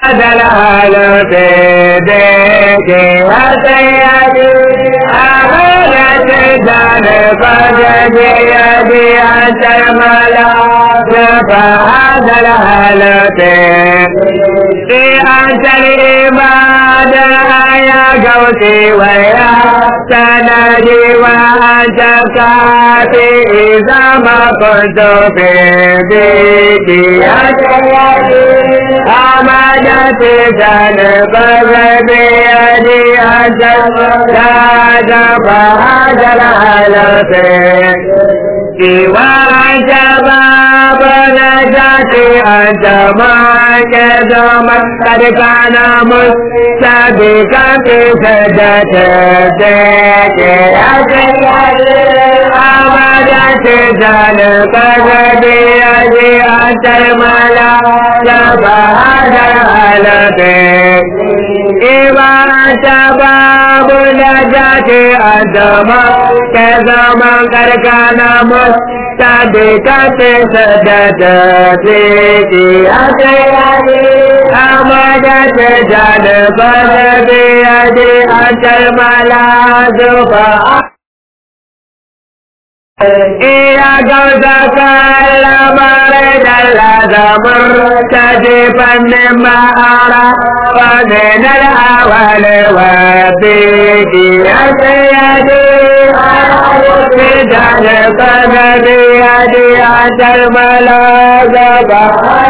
दलाल पे देखे हसैयदी अमरत जान बज दिया दिया चरमला दलाल पे अंचल इबाद आया गौती वया तना जीवा चकाते इजामा कुंतो पे देखिया आमदत जन बरबे अदिया राजा बहादुर से शिवा जवाब न जाते अजमा के दमन कर का नाम सभी का सजत देखे आमदत जन बरबे अदिया चरमला बहादुर से शिवा जवाब न जाते अजमा के दमन कर का नाम सदकत सदत देखिया अमदत जन बरबे अदि अचल मला दुबा इया गौदा काल मारे दल्ला दमर सजे पन्ने मारा पने नल आवल वबे किया सयादे जन बरबे अदि अचल मला दुबा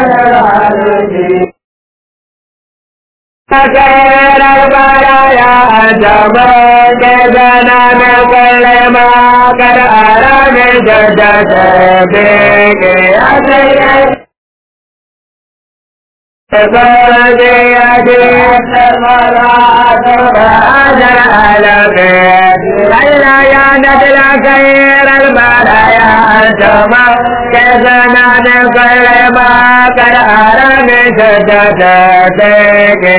कैर बराया जब के जनन कलमा कर आराम जगत देखे बजे अदि अल्लाह या नदला कैर बराया जब के जनन कलमा कर आराम जगत देखे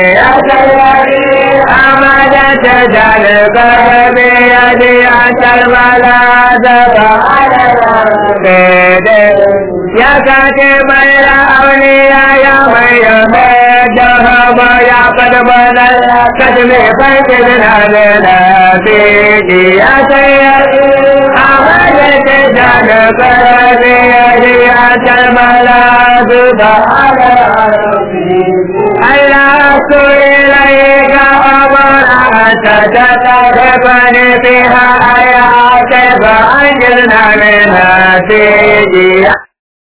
अमदत जन बरबे अदि अचल मला यकाते मेरा अवलिया या मैं जहबया पद बदल कदमे पंचन देखिया अमदत जन बरबे अदि अचल मला अल्लाह सुलेगा बन बिहाया के बांजल नामे नदिया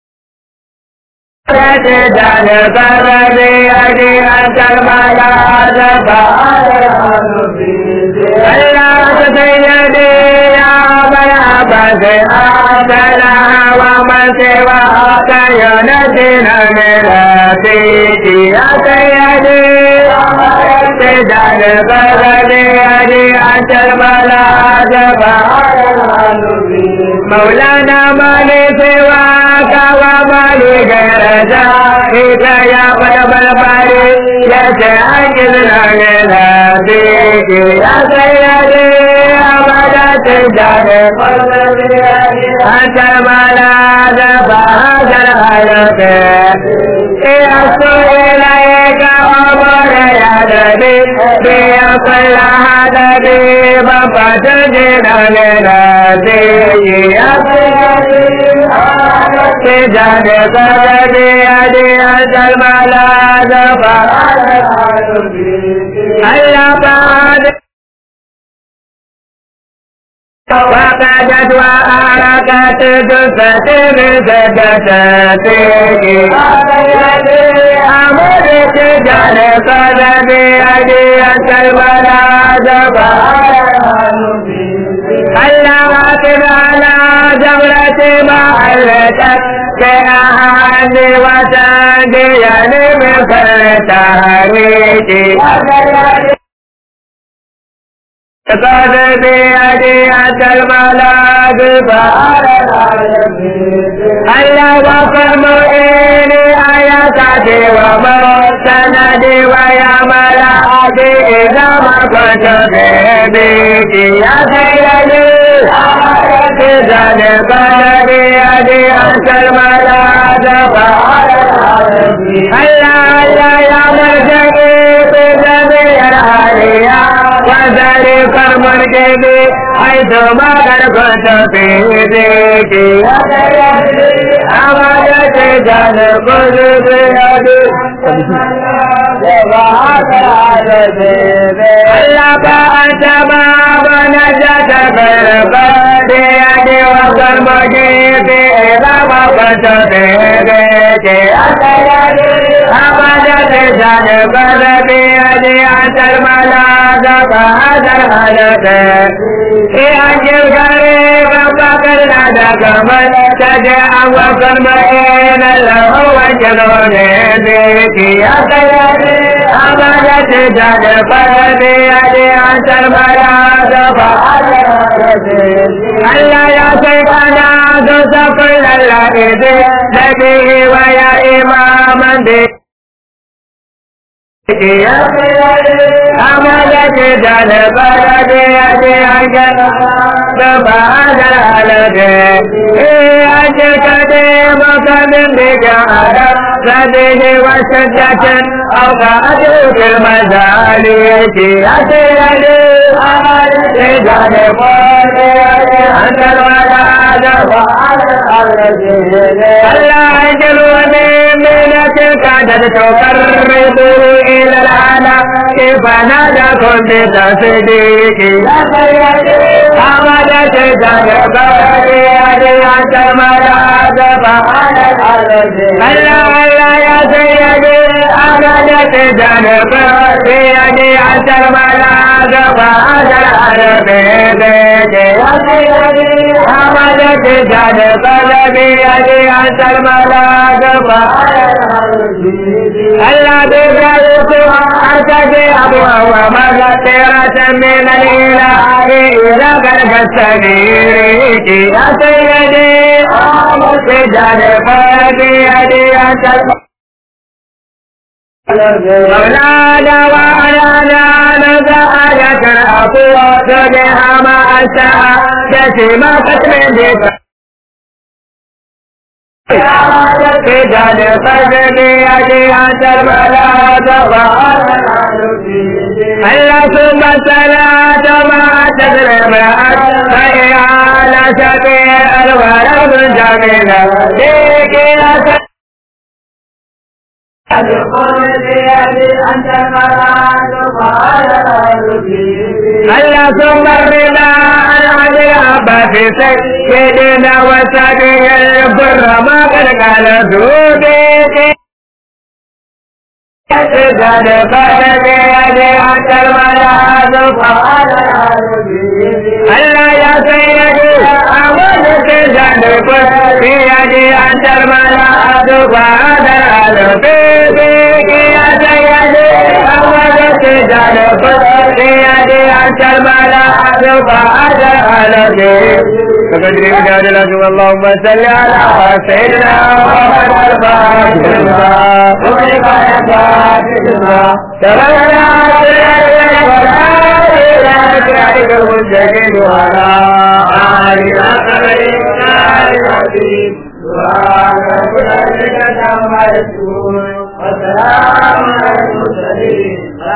जन बरबे अदि अचल मला अल्लाह सैयदे या बराबर आसला वमन सेवा कयन दिन मेरा देखिया सैयदे जन बरबे अदि अचल मला मौलाना माने सेवा कावा माली गरजा हिदया बल पारे जैसे अंजल रंगना देखिया सैयदे अमदत जन बरबे अचल मला बहादुर से असुलेगा अमर याद दे बाबा जन देखिया जन बरबे अदि अचल मला अल्लाह बाद वक़दत वअरकत दुसत बिसदत अमदत जन बरबे अदि अचल मला अल्लाह वाला जबरत महलत के आहान वचन दियन में फरता रे बरबे अदि अचल मला अल्लाह वफरमो एने आया का देवा मरतन देवया मला आदि इजाम पट देखिया सैयदे जन बरबे अदि अचल मला अल्लाह अल्लाह या मर्ज جبي حيث ما قد كنت في ذيكي يا سيدي أمدت جانب قلبي الله فأنت باب نجاة بالبلد يدي وصل مجيبي إذا ما كنت في ذيكي يا سيدي أمدت جانب قلبي يدي أنت الملاذ فهذا الهدف في أجل قريب فقر نادك من تجع وصل مئين له وجنون بك يا سيدي أمدت جانب قلبي يدي أنت الملاذ فهذا الهدف ألا يا سيدنا تصف للذي نبيه ويا إماما به يا سيدي أمدت جانب قلبي يدي أنت فهذا الهدف أجل قديمك من بجاهة فديه وشدة أو فأدوك المزاليك يا سيدي أمدت جانب قلبي يدي أنت الولاد فهذا الهدف ألا أجل ومنك كادت تقربه إلى العالم كيف نادكم بتصديق يا سيدي أمدت جانب قلبي يدي أنت الملاذ فهذا الهدف ألا يا سيدي أمدت جانب قلبي يدي أنت الملاذ فهذا الهدف يا سيدي أمدت جانب قلبي يدي أنت الملاذ فهذا ألا بذلك أرتدي أبوه ومغفرة من الإله إذا قلب السبيل يا سيدي أمدت جانب قلبي يدي أنت مولانا وعلانا نزعجت الأقوات بها ما أنشأ جسم قتل بك في جانب قلبي يدي أنت الملاذ فهذا الهدف ألا ثم الصلاة ما تسلم فهي على سبيل الولد جميلة فيك يا ألا ثم الرضا العذاب في سيدنا وسبيل البر ما قد قال ذوبك جانب قلبي يدي أنت الملاذ فهذا الهدف ألا يا سيدي أمدت جانب قلبي يدي أنت الملاذ فهذا الهدف يا سيدي أمدت جانب قلبي يدي أنت الملاذ فهذا الهدف فقدر مجادلة اللهم صل على سيدنا محمد الفاتح لما أغلق يا تركنا ولا إلهك المنتجد وعلى آلنا خلينا العظيم سبحان ربك عما يصفون وسلام على المرسلين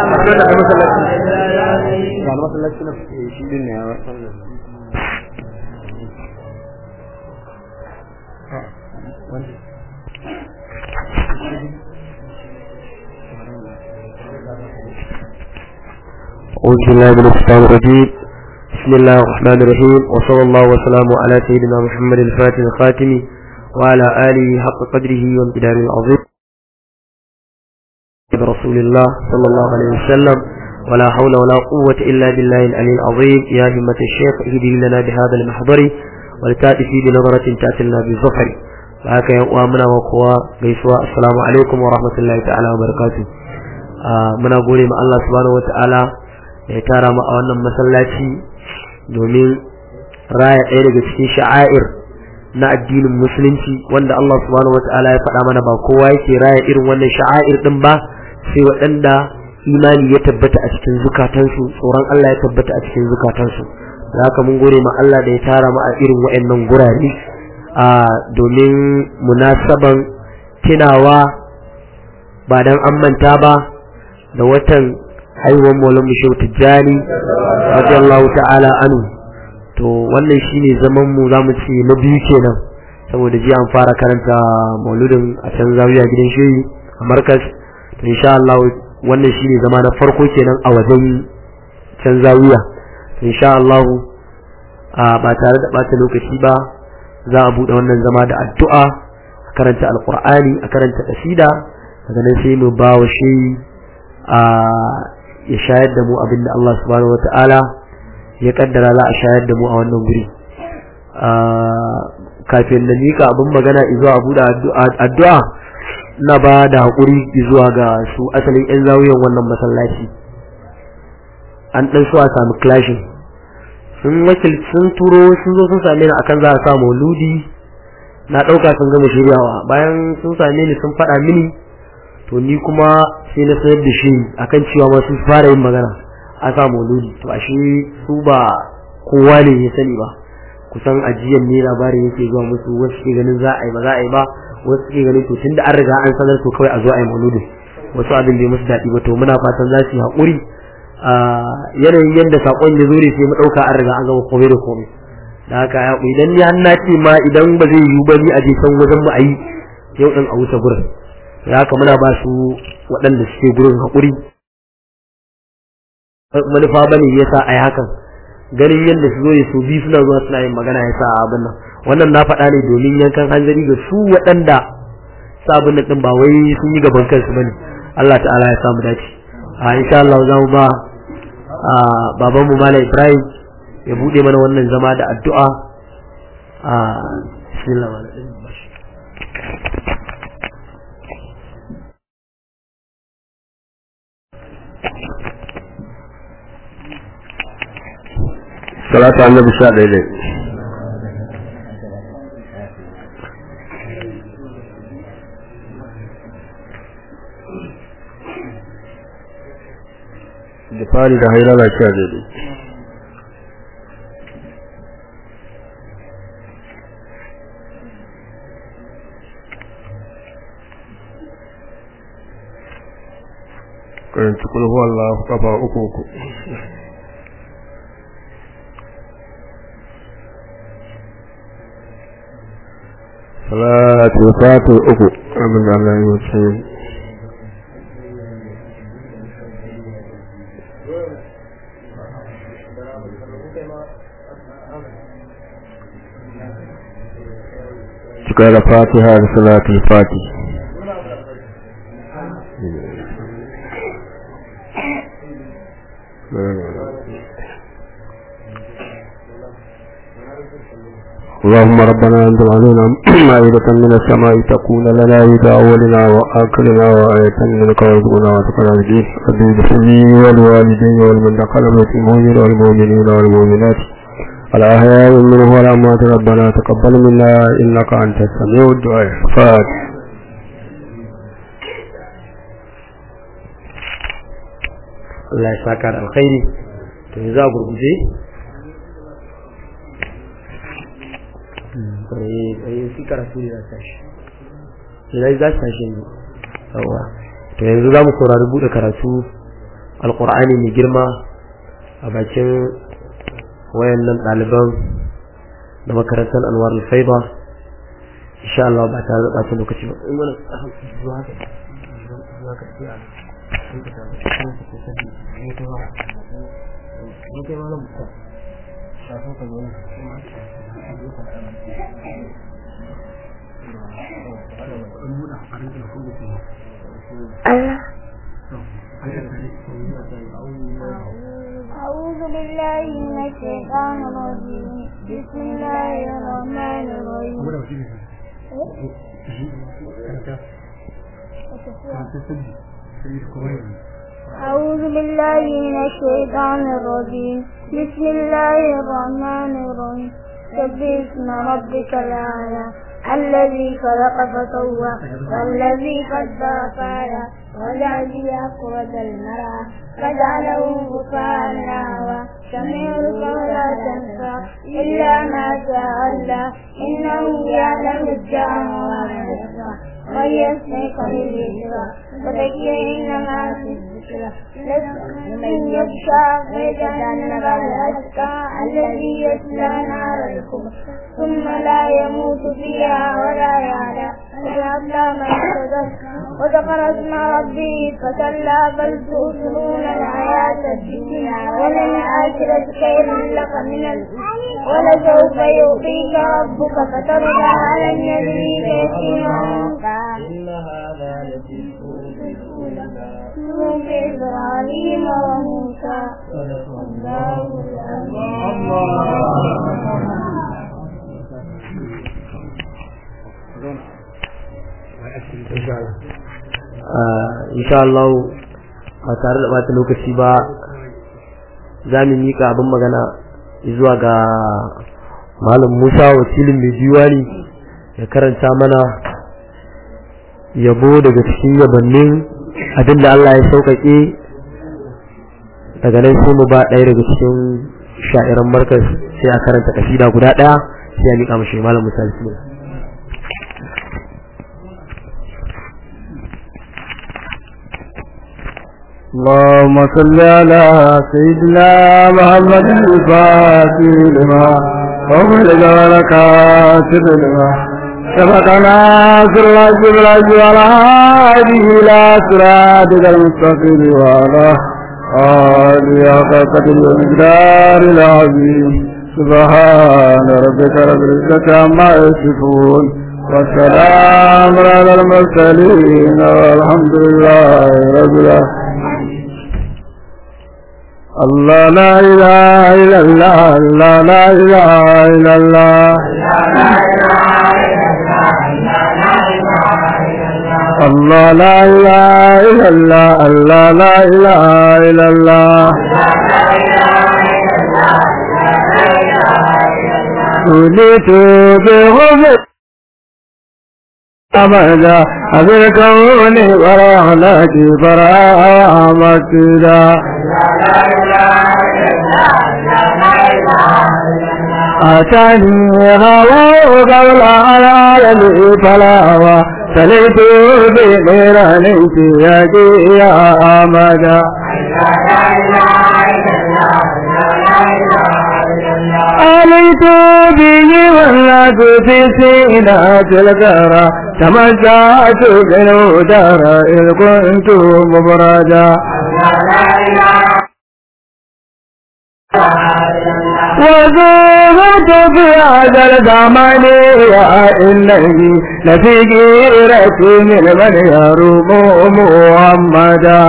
أعوذ بالله من الشيطان الرجيم. بسم الله الرحمن الرحيم، وصلى الله وسلم على سيدنا محمد الفاتح الخاتم وعلى آله حق قدره وامتداره العظيم برسول الله صلى الله عليه وسلم. ولا حول ولا قوة إلا بالله العلي العظيم. يا همة الشيخ اهدي لنا بهذا المحضر ولتأتي بنظرة تأتي لنا بالظفر. وهكا يقوامنا وقوى بيسوا. السلام عليكم ورحمة الله تعالى وبركاته. muna gode ma Allah subhanahu wataala da ya tara mu a wannan masallaci domin raya ɗaya daga cikin sha'air na addinin musulunci wanda Allah subhanahu wataala ya faɗa mana ba kowa yake raya irin wannan sha'air din ba sai waɗanda imani ya tabbata a cikin zukatansu, tsoron Allah ya tabbata a cikin zukatansu. Da haka mun gode ma Allah da ya tara mu a irin waɗannan gurare domin munasaban tunawa ba dan an manta ba da watan haihuwar maulan mu shehu tijjani radiyallahu ta'ala anhu. To wannan shine zaman mu zamu ce na biyu kenan, saboda jiya an fara karanta mauludin a can zawiya gidan shehi a markas. To insha Allah wannan shine zama na farko kenan a wajen can zawiya. To insha Allah ba tare da bata lokaci ba za a bude wannan zama da addu'a, a karanta alqur'ani, a karanta kasida, daga nan sai mu ba wa shehi ya shayar da mu abinda Allah subhanahu wataala ya kaddara za a shayar da mu a wannan guri. Kafin na mika abin magana zuwa abu da addu'a, na ba da haƙuri zuwa ga su asalin 'yan zawiyan wannan masallaci. An ɗan so a sami clashing, sun turo sun zo sun same ni akan za a sa mauludi, na ɗauka sun gama shiryawa. Bayan sun same ni sun faɗa mini, to ni kuma sai na sanar da shi akan cewa ma sun fara yin magana a sa mauludi. To ashe su ba kowa ne ya sani ba, kusan ajiyar ne labarin yake zuwa musu. Wasu ke ganin za a yi ba za a yi ba, wasu ke ganin to tunda an riga an sanar to kawai a zo a yi mauludi. Wasu abin bai musu daɗi ba, to muna fatan za su yi haƙuri. Yanayin yadda saƙon ya zo ne sai mu ɗauka an riga an gama komai da komai. Da haka ya idan ni har na ce ma idan ba zai yiwu ba ni a je can wajen mu a yi yau ɗin a wuce gurin. Da haka muna ba su waɗanda suke gurin haƙuri. Manufa ba ne ya sa a yi hakan, ganin yadda su zo ya su bi suna zuwa suna yin magana ya sa abin nan. Wannan na faɗa ne domin yankan hanzari ga su waɗanda sabon ɗin ba wai sun yi gaban kansu bane. Allah ta'ala ya samu dace. Insha Allah za mu ba baban mu Malam Ibrahim ya bude mana wannan zama da addu'a. Bismillah. Salatu annabi sha ɗaya. Da fari da hairala sha ɗaya. Karanci kulhu Allah kafa uku. Salatu fatu uku. Amin Allah ya wuce. Cika da Fatiha da Salatul Fati. اللهم ربنا انزل علينا مائدة من السماء تكون لنا عيد أولنا وآخرنا وآية منك وارزقنا وتقبل به حبيب لي والوالدين والمن دخل بيت المؤمن والمؤمنين والمؤمنات الأحياء منه والأموات ربنا تقبل منا إنك أنت السميع الدعاء. فاتح. Allah ya saka da alkhairi. To yanzu a gurguje su karatu ne za su tashi, sai za su tashi ne. To yanzu za mu saurari buɗe karatu alƙur'ani mai girma a bakin wayannan ɗaliban na makarantar Anwar al-Faiba, insha Allah ba tare da ɓata lokaci ba. In wani zuwa ka أعوذ بالله من الشيطان الرجيم. بسم الله الرحمن الرحيم. أعوذ بالله من الشيطان الرجيم. بسم الله الرحمن الرحيم. سبح اسم ربك الأعلى الذي خلق فسوى والذي قدر فهدى والذي أخرج المرعى فجعله غثاء أحوى سميعك ولا تنسى إلا ما شاء الله إنه يعلم الجهر وما يخفى ويسمعك بالذكرى فذكر إنما في الذكرى لست يغشى فيجعلها الأشقى الذي يصلى نار الكبرى ثم لا يموت فيها ولا يعلى فيصلى من تزكى وذكر اسم ربه فصلى بل تؤثرون الحياة الدنيا وللآخرة خير لك من ولسوف يعطيك ربك فترضى ألم يجريك يتيما إن هذا لفي صحف إبراهيم وموسى صدق الله insha Allah ba tare da bata lokaci ba za mu mika abin magana zuwa ga Malam Musa wakilin mai diwani ya karanta mana yabo daga cikin yabannin abin da Allah ya sauƙaƙe daga nan sai mu ba ɗaya daga cikin sha'iran markas sai a karanta kasida guda ɗaya sai ya mika mashi Malam Musa bismillah. اللهم صل على سيدنا محمد الفاتح لما وغلق ولكاتب لما سبقنا سرعة بالعز وعلى هذه إلى صراطك المستقيم وعلى آله حق قدر ومقدار العظيم سبحان ربك رب العزة عما يصفون والسلام على المرسلين والحمد لله رب العالمين. الله لا إله إلا الله الله لا إله إلا الله الله لا إله إلا الله الله لا إله إلا الله وليت بغفر أمدا أبركوني برحلك برحمك دا أتاني هوا قبل العالم فلاوى سليت بنيرانك يا أمدا عليت به والناس في سينات الكرى تمتعت بالودار إذ كنت مبردا وزهرت في هذا الزمان إنني لفي غيرة من يروم محمدا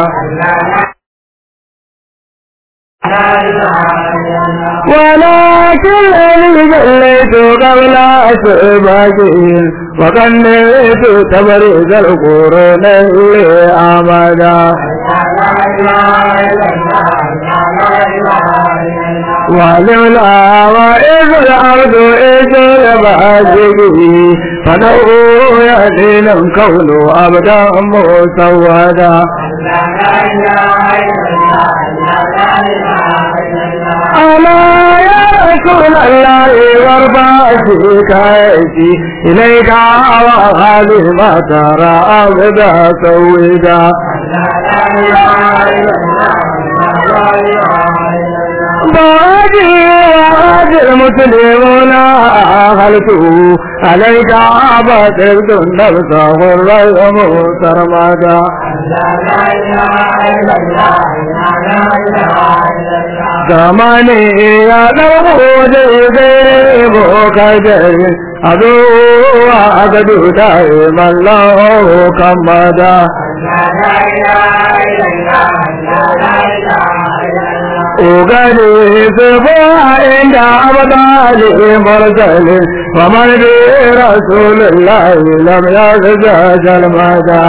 ولكن أني جليت قبل أسباقين وقنيت تبريز القرون لأمدا ولولا وإذ الأرض إذ الباجه فنوه يدين الكون أبدا مسودا ألا يا رسول الله وارفع شكايتي إليك وهذه ما ترى أبدا سودا باجي وهذه المسلمون أخلته عليك عبادت النفس والرحم سرمدا زماني يا نور جيبه كجر أدو أقدو دائما الله كمدا أغني سبا عند أبدال مرسل ومن برسول الله لم يزداد المدى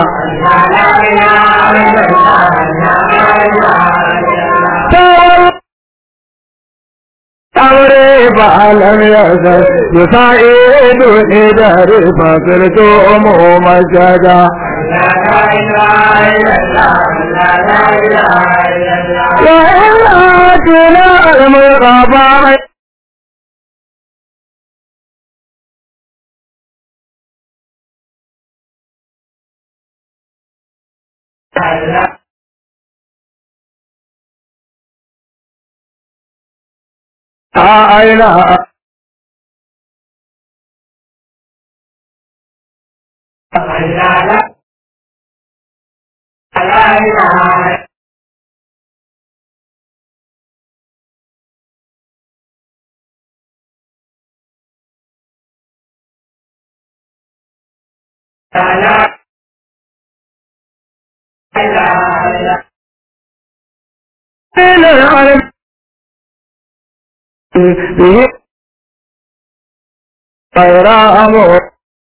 أمري فلم يزل يساعدني داري فصرت ممجدا وإلاتنا المغفر إله به غيرهم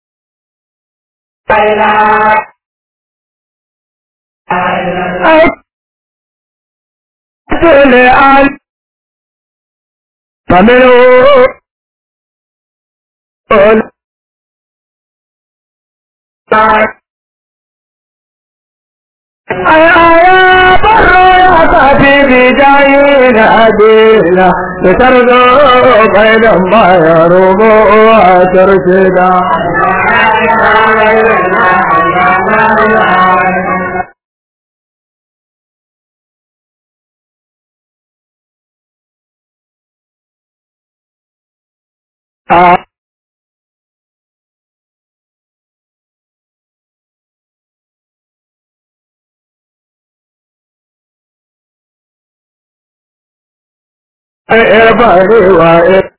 أكل عن فمنه يا بر يا صافي بجايين أدينا لترضوا بين ما يروم وترشدا إربعي وإربعي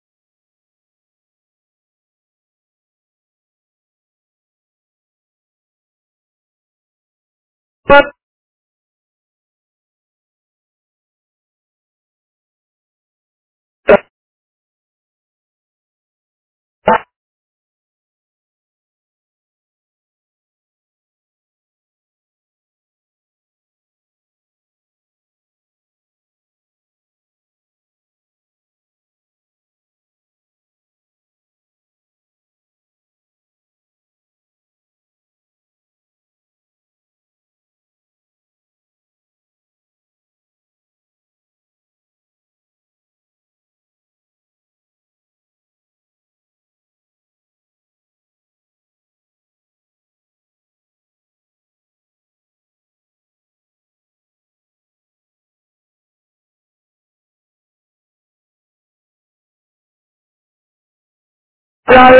لا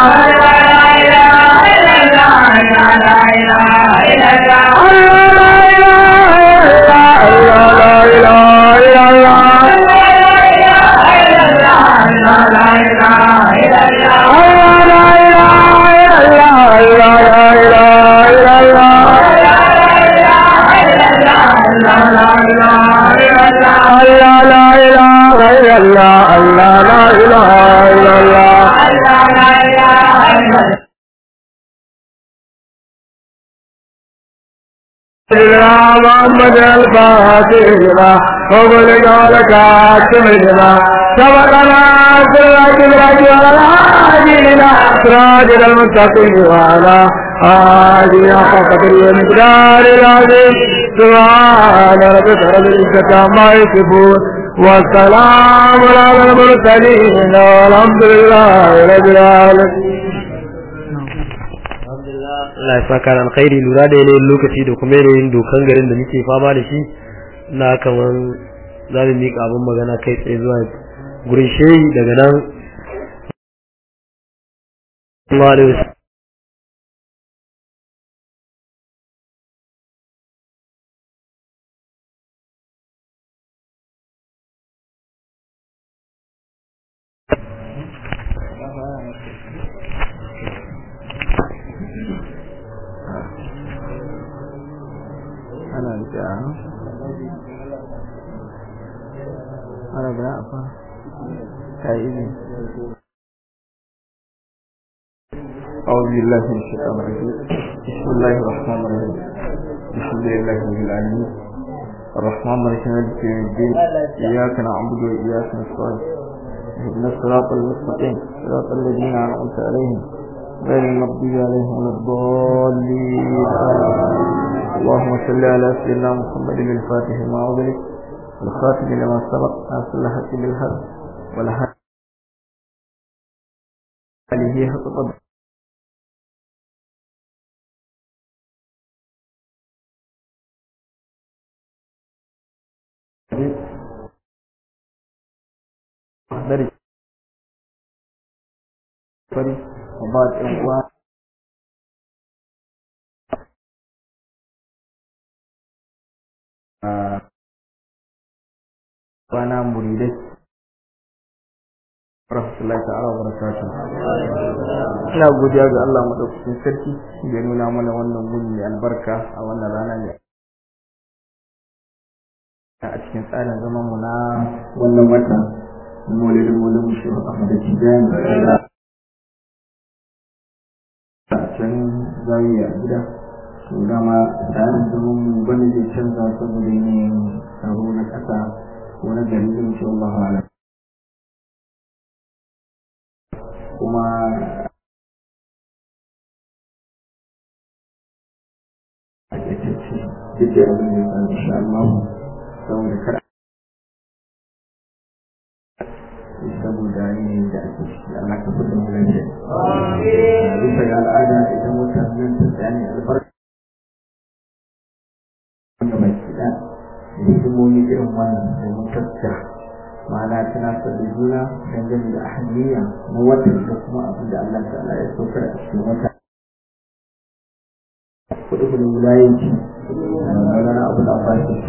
محمد الفاتحة وقل قولك أكملنا سبقنا سراج الراج والعاجلنا سراج المستقيم وعلى آله حق قدره ومقدار العظيم سبحان ربك رب العزة عما يصفون والسلام على المرسلين والحمد لله رب العالمين. Allah ya saka alkhairi lura da yanayin lokaci da kuma yanayin dokan garin da muke fama da shi na kaman za mu miƙa abin magana kai tsaye zuwa gurin shehi daga nan أعوذ بالله من الشيطان الرجيم بسم الله الرحمن الرحيم الحمد لله رب العالمين الرحمن الرحيم مالك يوم الدين إياك نعبد وإياك نستعين اهدنا الصراط المستقيم صراط الذين أنعمت عليهم غير المغضوب عليهم ولا الضالين اللهم صل على سيدنا محمد الفاتح لما أغلق والخاتم لما سبق ناصر الحق بالحق والهدي عليه حق قدره fari ba ɗan uwa bana muridai rahmatullahi ta'ala wa barakatuh. Ina godiya ga Allah madaukakin sarki da ya nuna mana wannan wuni mai albarka a wannan rana ne a cikin tsarin zaman mu na wannan wata maulidin maulidin shi Ahmad Tijani a can zawiya gida to dama tsarin zaman mu bane zai canza saboda yanayin tsaro na ƙasa ko na gari da insha Allah ala kuma a ƙaƙƙace duk da abin da ya faru insha Allah saboda kar saboda yanayin da ake ciki Allah ka fita mu lafiya bisa ga al'ada idan mutanen ta tsani albarka wanda mai kiɗa da hikimomi irin wannan domin tattara ma'ana tunatar da juna dangane da ahaliya na watan da kuma abin da Allah ta'ala ya saukar a cikin wata kuɗi da wulayenci na abu da ba shi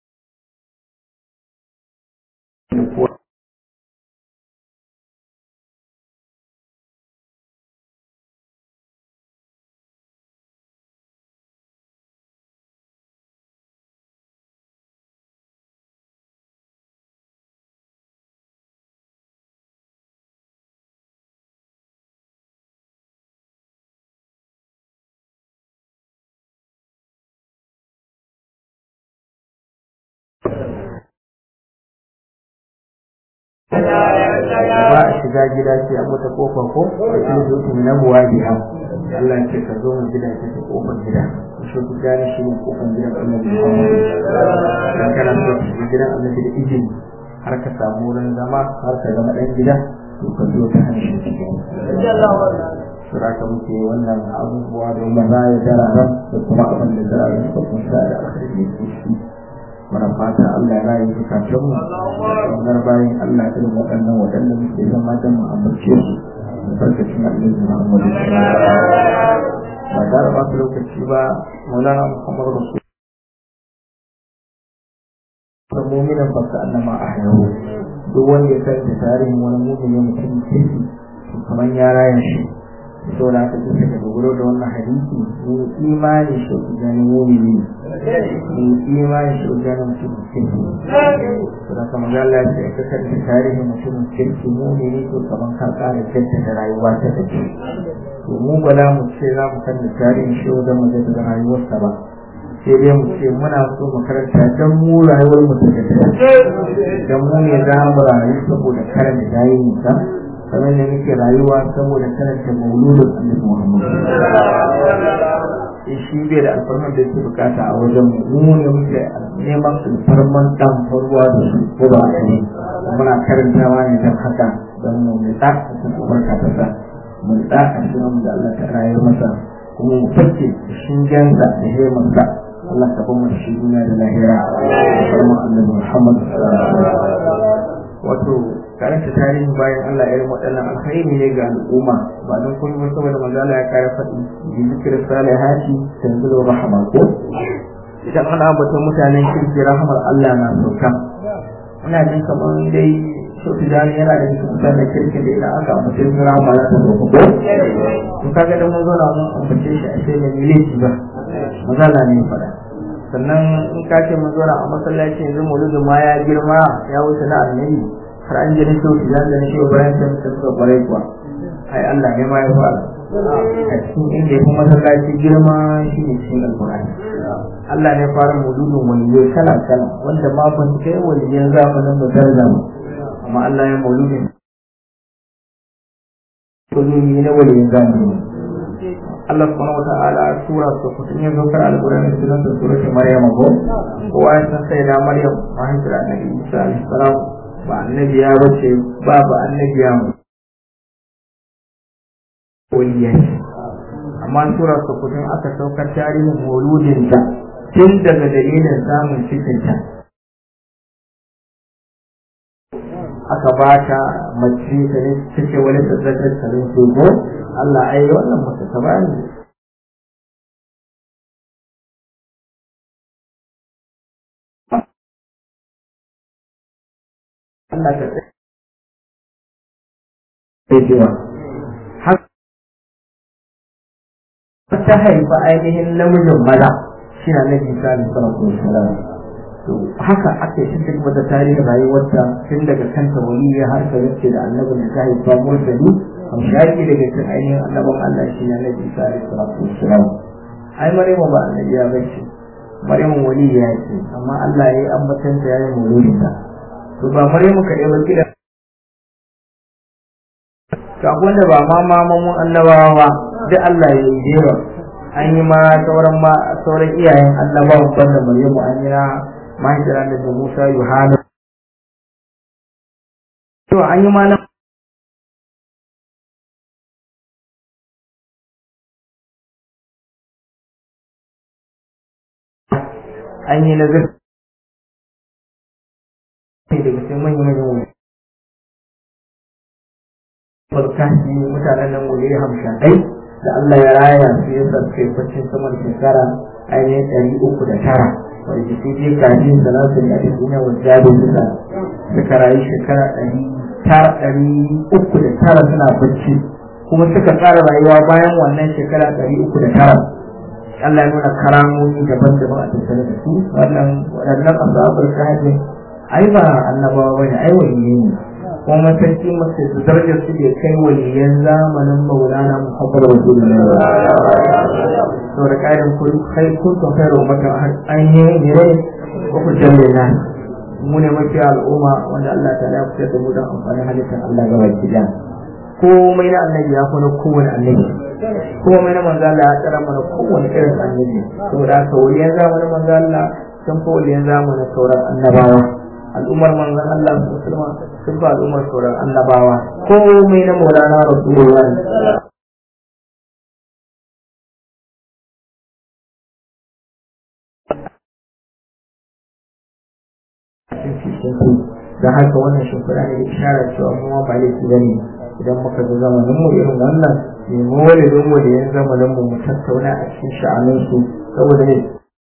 ba a shiga gida sai a mata kofar ko sai su na buwajiya Allah ya ce ka zo mu gida ta kofar gida shi ku gane shi ne kofar gidan Annabi Muhammad dan kana so ka gidan Annabi da izini har ka samu wurin zama har ka zama dan gida to ka zo ta hanyar cikin suraka muke wannan abubuwa don maza ya dararan da kuma abin da dararan su kunsa da alheri ne muna fata Allah ya rayu zukatan mu wannan bayan Allah irin waɗanda muke zama don mu ambace su da barkacin Annabi Muhammad ba da ba lokaci ba Maulana Muhammad Rasul mu'minan baka annama ahyahu duk wanda ya san tarihin wani mu'mini mutum kirki kamar ya raya shi so da ka ce ka dogaro da wannan hadisi ne imani shi da mu'mini ne imani shi da mutum kirki so da kamar Allah ya ce ka san tarihin mutum kirki mu'mini to kamar ka kare jaddada rayuwa ta take to mu ba za mu ce za mu san tarihin shi da mu da rayuwarsa ba sai dai mu ce muna so mu karanta don mu rayuwar mu ta don mu ne za mu rayu saboda karanta tarihin sa kamar da muke rayuwa saboda karanta mauludin Annabi Muhammad shi bai da alfarman da yake bukata a wajen mu ne muke neman alfarman dan farwa da su ko ba ne muna karantawa ne don haka don mu ne da cikin barka ta sa mu da cikin da Allah ta rayar masa kuma mu fice shingen da himmar Allah ta bamu shi duniya da lahira kuma Annabi Muhammad wato karanta tarihi bayan Allah ya yi waɗannan alkhairi ne ga al'umma ba don kuma saboda manzo Allah ya kare faɗi bi zikr salihati tanzilu rahma ko idan ana batun mutanen kirki rahmar Allah na sauka ina jin kamar dai shoki dani yana da mutanen kirki da idan aka ambace su rahma za ta sauka ko to kaga da mun zo na mun ambace shi a sai mai laifi ba manzo Allah ne faɗa sannan in ka ce mun zo a masallaci yanzu mauludin ma ya girma ya wuce na annabi har an ji nake wuce zan gani shi bayan sun suka bare kuwa ai Allah ne ma ya fara a cikin inda ya masallaci girma shi ne cikin alƙur'ani Allah ne fara mauludin waliyai kala kala wanda ma ban kai waliyan zamanin mu tarzama amma Allah ya mauludin kulumi na waliyan zamanin Allah subhanahu wata'ala sura ta kutun ya zo kar alƙur'ani sunan surati Maryam ko kowa ya san sai da Maryam mahaifiyar Annabi Isa alaihi salam ba annabi ya bace babu annabi ya mu waliyai amma sura ta kutun aka saukar tarihin mauludin ta tun daga dalilin samun cikin ta aka bata mace ta ne take wani tsaddakar tsarin sogo Allah ai wannan mace ta bani Allah ta cewa har ta haifa ainihin namijin maza shi na nabi sallallahu alaihi wasallam to haka ake cikin wata tarihin rayuwarta tun daga kanta waliya har ta yace da annabin da ta haifa mursali amshaki daga cikin ainihin annabin Allah shi na nabi sallallahu alaihi wasallam ai Maryamu ba annabi ya bace Maryamu waliya ce amma Allah ya yi ambatanta yayin muludinta to ba Maryamu kadai ba kida to wanda ba ma mamun annabawa da Allah ya yi jera an yi ma sauran iyayen annabawan banda Maryamu an yi na mahaifiyar da Musa Yohana to an yi ma na an yi na zai daga cikin manyan farkashi mutanen nan wuri hamshakai da Allah ya raya su ya sarkai kwacin saman shekara ainihin 309 wadda ke je kafin da nasu ne a duniya wadda ya suka rayu shekara 309 suna bacci kuma suka tsara rayuwa bayan wannan shekara 309 Allah ya nuna karamomi daban-daban a tattare da su waɗannan asabar kahfi ai ba annabawa bane ai waliyyi ne kuma sarki mace su darajar su da kai waliyan zamanin Maulana Muhammad Rasulullah to da kayan kullu kai kun to kai ummatan ainihin ne ko ku jami'a mu ne mafi al'umma wanda Allah ta ya fitar da mu don amfanin halittar Allah gaba ɗaya komai na annabi ya kuma kowane annabi komai na manzo Allah ya tsara mana kowane irin annabi saboda haka waliyan zamanin manzo Allah sun fa waliyan zamanin sauran annabawa al'ummar manzon Allah sallallahu alaihi wasallam sun fa al'ummar sauran annabawa komai na Maulana Rasulullah da haka wannan shimfiɗa ne da isharar cewa mu ba laifi bane idan muka ga zamanin mu irin wannan ne mu wale don mu da yan zamanin mu tattauna a cikin sha'anin su saboda ne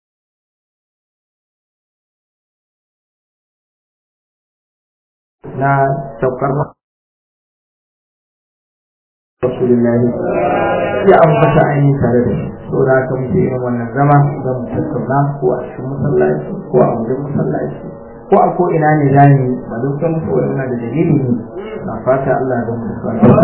na saukar Rasulullah ya ambata ainihin tare da shi so da haka muke irin wannan zama zan mu tattauna ko a cikin masallaci ko a wajen masallaci ko a ko ina ne zani ba dukkan mutuwar muna da dalili ne na fata Allah da mu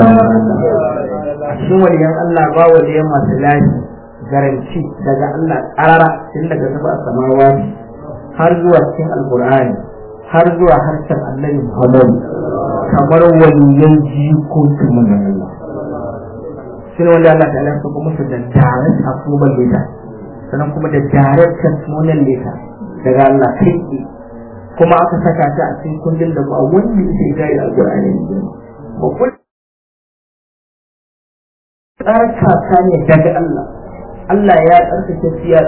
a cikin waliyan Allah ba waliyan masu lafi garanci daga Allah ƙarara tun daga saba samawa har zuwa cikin alƙur'ani har zuwa harshen annabi Muhammad kamar waliyan jikokin manzon Allah shi ne wanda Allah ta lafa kuma su da direct approval letter sannan kuma da direct testimonial letter daga Allah kai kuma aka saka ta a cikin kundin da ba wanda yake gaya da alƙur'ani ne ba kun tsarka ne daga Allah Allah ya tsarkake siya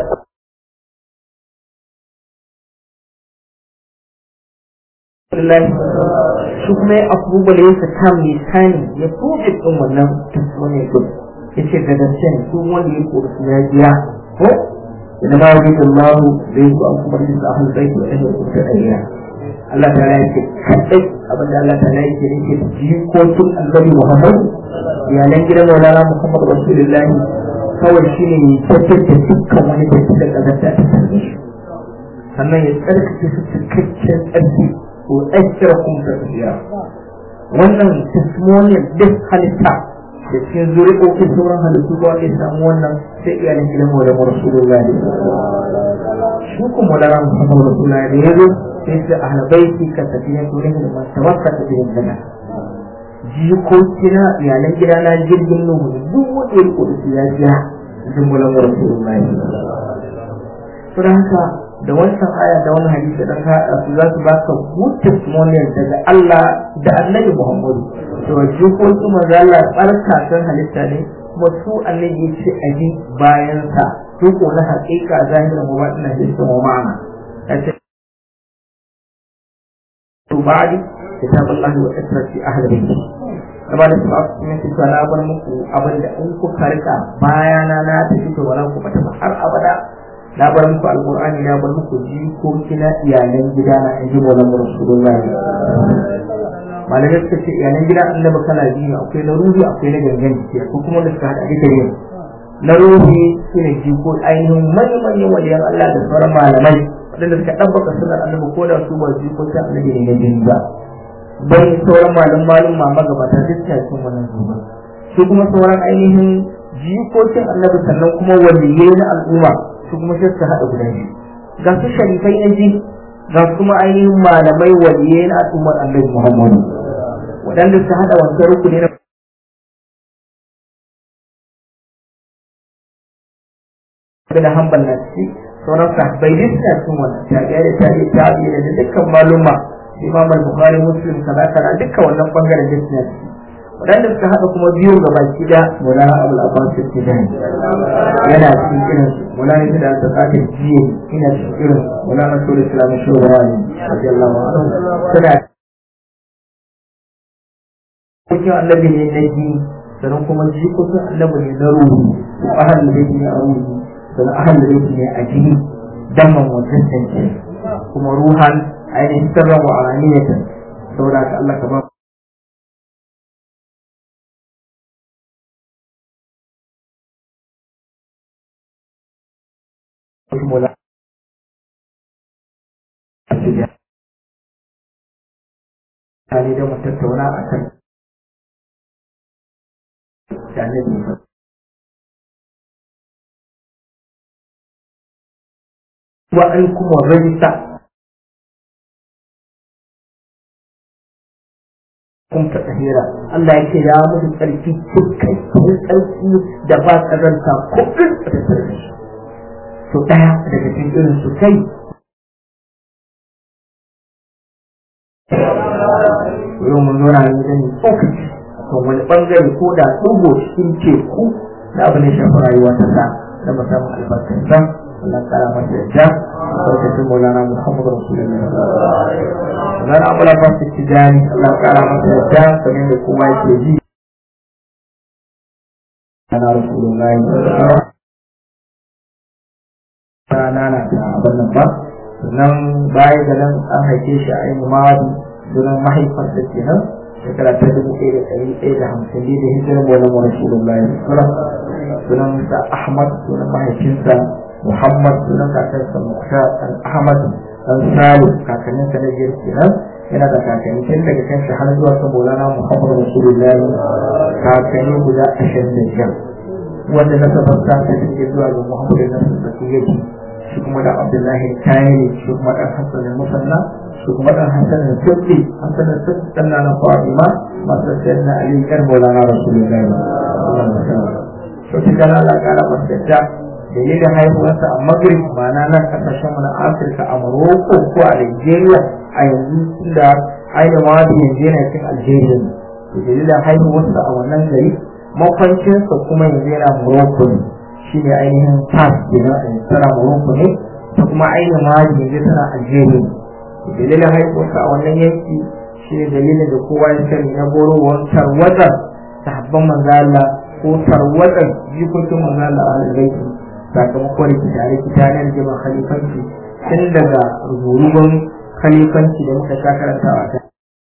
Allah shi kuma ya approval ya saka mai sani ya tobe din wannan testimony din yace da gaske ne su wanda ya kora su ya biya ko إنما يريد الله ليذهب عنكم رجس أهل البيت وأهلكم تدعيا الله تعالى يقول أبدا الله تعالى يقول جيكوتم النبي محمد يا لنجل مولانا محمد رسول الله kawai shi ne tattar da dukkan wani da su da ƙazar da ta sami shi sannan ya tsarkake su cikakken tsarki ko tsakiyar kuma tafiya wannan testimonial duk halitta da cikin zuri'o'in sauran halittu ba wanda ya samu wannan sai iyalin gidan wadda rasulullah ne shi kuma da ran muhammad rasulullah ne yazo sai da ahnabaiti ka tafiya to ne da tawakka ta cikin gida jikokina iyalan gida na jirgin nuhu duk wanda ya riko da ya jiya cikin mulan rasulullah to da haka da wancan aya da wannan hadisi dan haɗa su za su ba ka good testimonial daga Allah da Annabi Muhammad to jikoki manzo Allah barka san halitta ne kuma su Annabi ce aji bayan sa su ko na haƙiƙa zahirin mu ba ina da su ma'ana kace to ba'di kitabullahi wa itrati ahli baiti amma da kuma cikin cewa na bar muku abin da in ku karka bayana na tafi to wala ku bata har abada na bar muku alqur'ani na bar muku jikoki na iyalan gidana in ji wannan rasulullahi malamai suka ce iyalan gidan annabi kala biyu akwai na ruhi akwai na gangan jiki ko kuma da suka hada duka yin na ruhi shine jiko ainihin manyan waliyan Allah da sauran malamai wadanda suka dabbaka sunan annabi ko da su ba jiko ta annabi ne na jini ba bai sauran malum magabata duk cikin wannan zuba su kuma sauran ainihin jikokin annabi sannan kuma waliyai na al'umma su kuma sai su hada guda biyu ga su sharifai na ji ga kuma ainihin malamai waliyai na al'ummar annabi Muhammadu waɗanda su hada wancan rukuni na da hanbal na ci sauran sahabbai duk suna cikin wannan tabi'i da dukkan maluma Imam al-Bukhari Muslim kaza dukkan wannan bangaren da suna ciki wadanda suka haɗa kuma biyu ga baki da Maulana Abul Abbas Tijani yana cikin irin Maulana da Zakati Jiye ina cikin irin Maulana Sura Islam Shawari radiyallahu anhu suna cikin annabi ne na ji sannan kuma jikokin annabi ne na ruhu ahlul bayt ne a ruhu sannan ahlul bayt ne a jini damman wajen tantance kuma ruhan ainihin sirran wa alaniyatan saboda ka Allah ka ba Mola ne da mu tattauna akan janibi wa an kuma ranta kun ta tahira Allah yake ya mutu tsarki cikin tsarki da ba kazanta kullun da tsarki to daya daga cikin irin su kai yau mun nuna ne da ni tsokaci to wani bangare ko da tsugo cikin teku da abin da shafi rayuwa ta sa da musamman albarkar sa Allah kara masa yadda barkatun Maulana Muhammad Rasulullah zan abula ba su tijani Allah kara masa yadda kamar da kuma yake ji ana Rasulullah na ta abin nan ba nan baya da nan an haife shi a ainihin mawadi sunan mahaifar da ke nan shekara ta 1150 da hijirar Maulana Rasulullah sunan sa Ahmad sunan mahaifinsa Muhammad sunan kakansa Mukhtar dan Ahmad dan Salim kakanninsa na biyar kenan yana da kakanni tun daga kan shi har zuwa kan Maulana Muhammad Rasulullah kakanni guda 25 wanda na sabanta ta cikin zuwa ga Muhammad Nasir Bakiyati shi kuma da Abdullahi Tayyi shi kuma dan Hassan al-Musanna shi kuma dan Hassan al-Sirri Hassan al-Sirri dan na Fatima masu sayyidina Ali kar Maulana Rasulullah to cikin Allah kara masa dalilin haihuwarsa a Maghrib ma'ana nan kasashen mu na Afirka a Morocco ko a Algeria a yanzu da ainihin wadi yanzu yana cikin Algeria dalilin haihuwarsa a wannan gari makwancinsa kuma yanzu yana Morocco ne shi ne ainihin Fas kenan a tana Morocco ne ta kuma ainihin wadi yanzu tana Algeria dalilin haihuwarsa a wannan yanki shi ne dalilin da kowa ya sani na borowar tarwatsar sahabban manzo Allah ko tarwatsar jikokin manzo Allah a Algeria sakamakon rikita-rikita na rigimar khalifanci tun daga ruburugun khalifanci da muka sha karantawa ta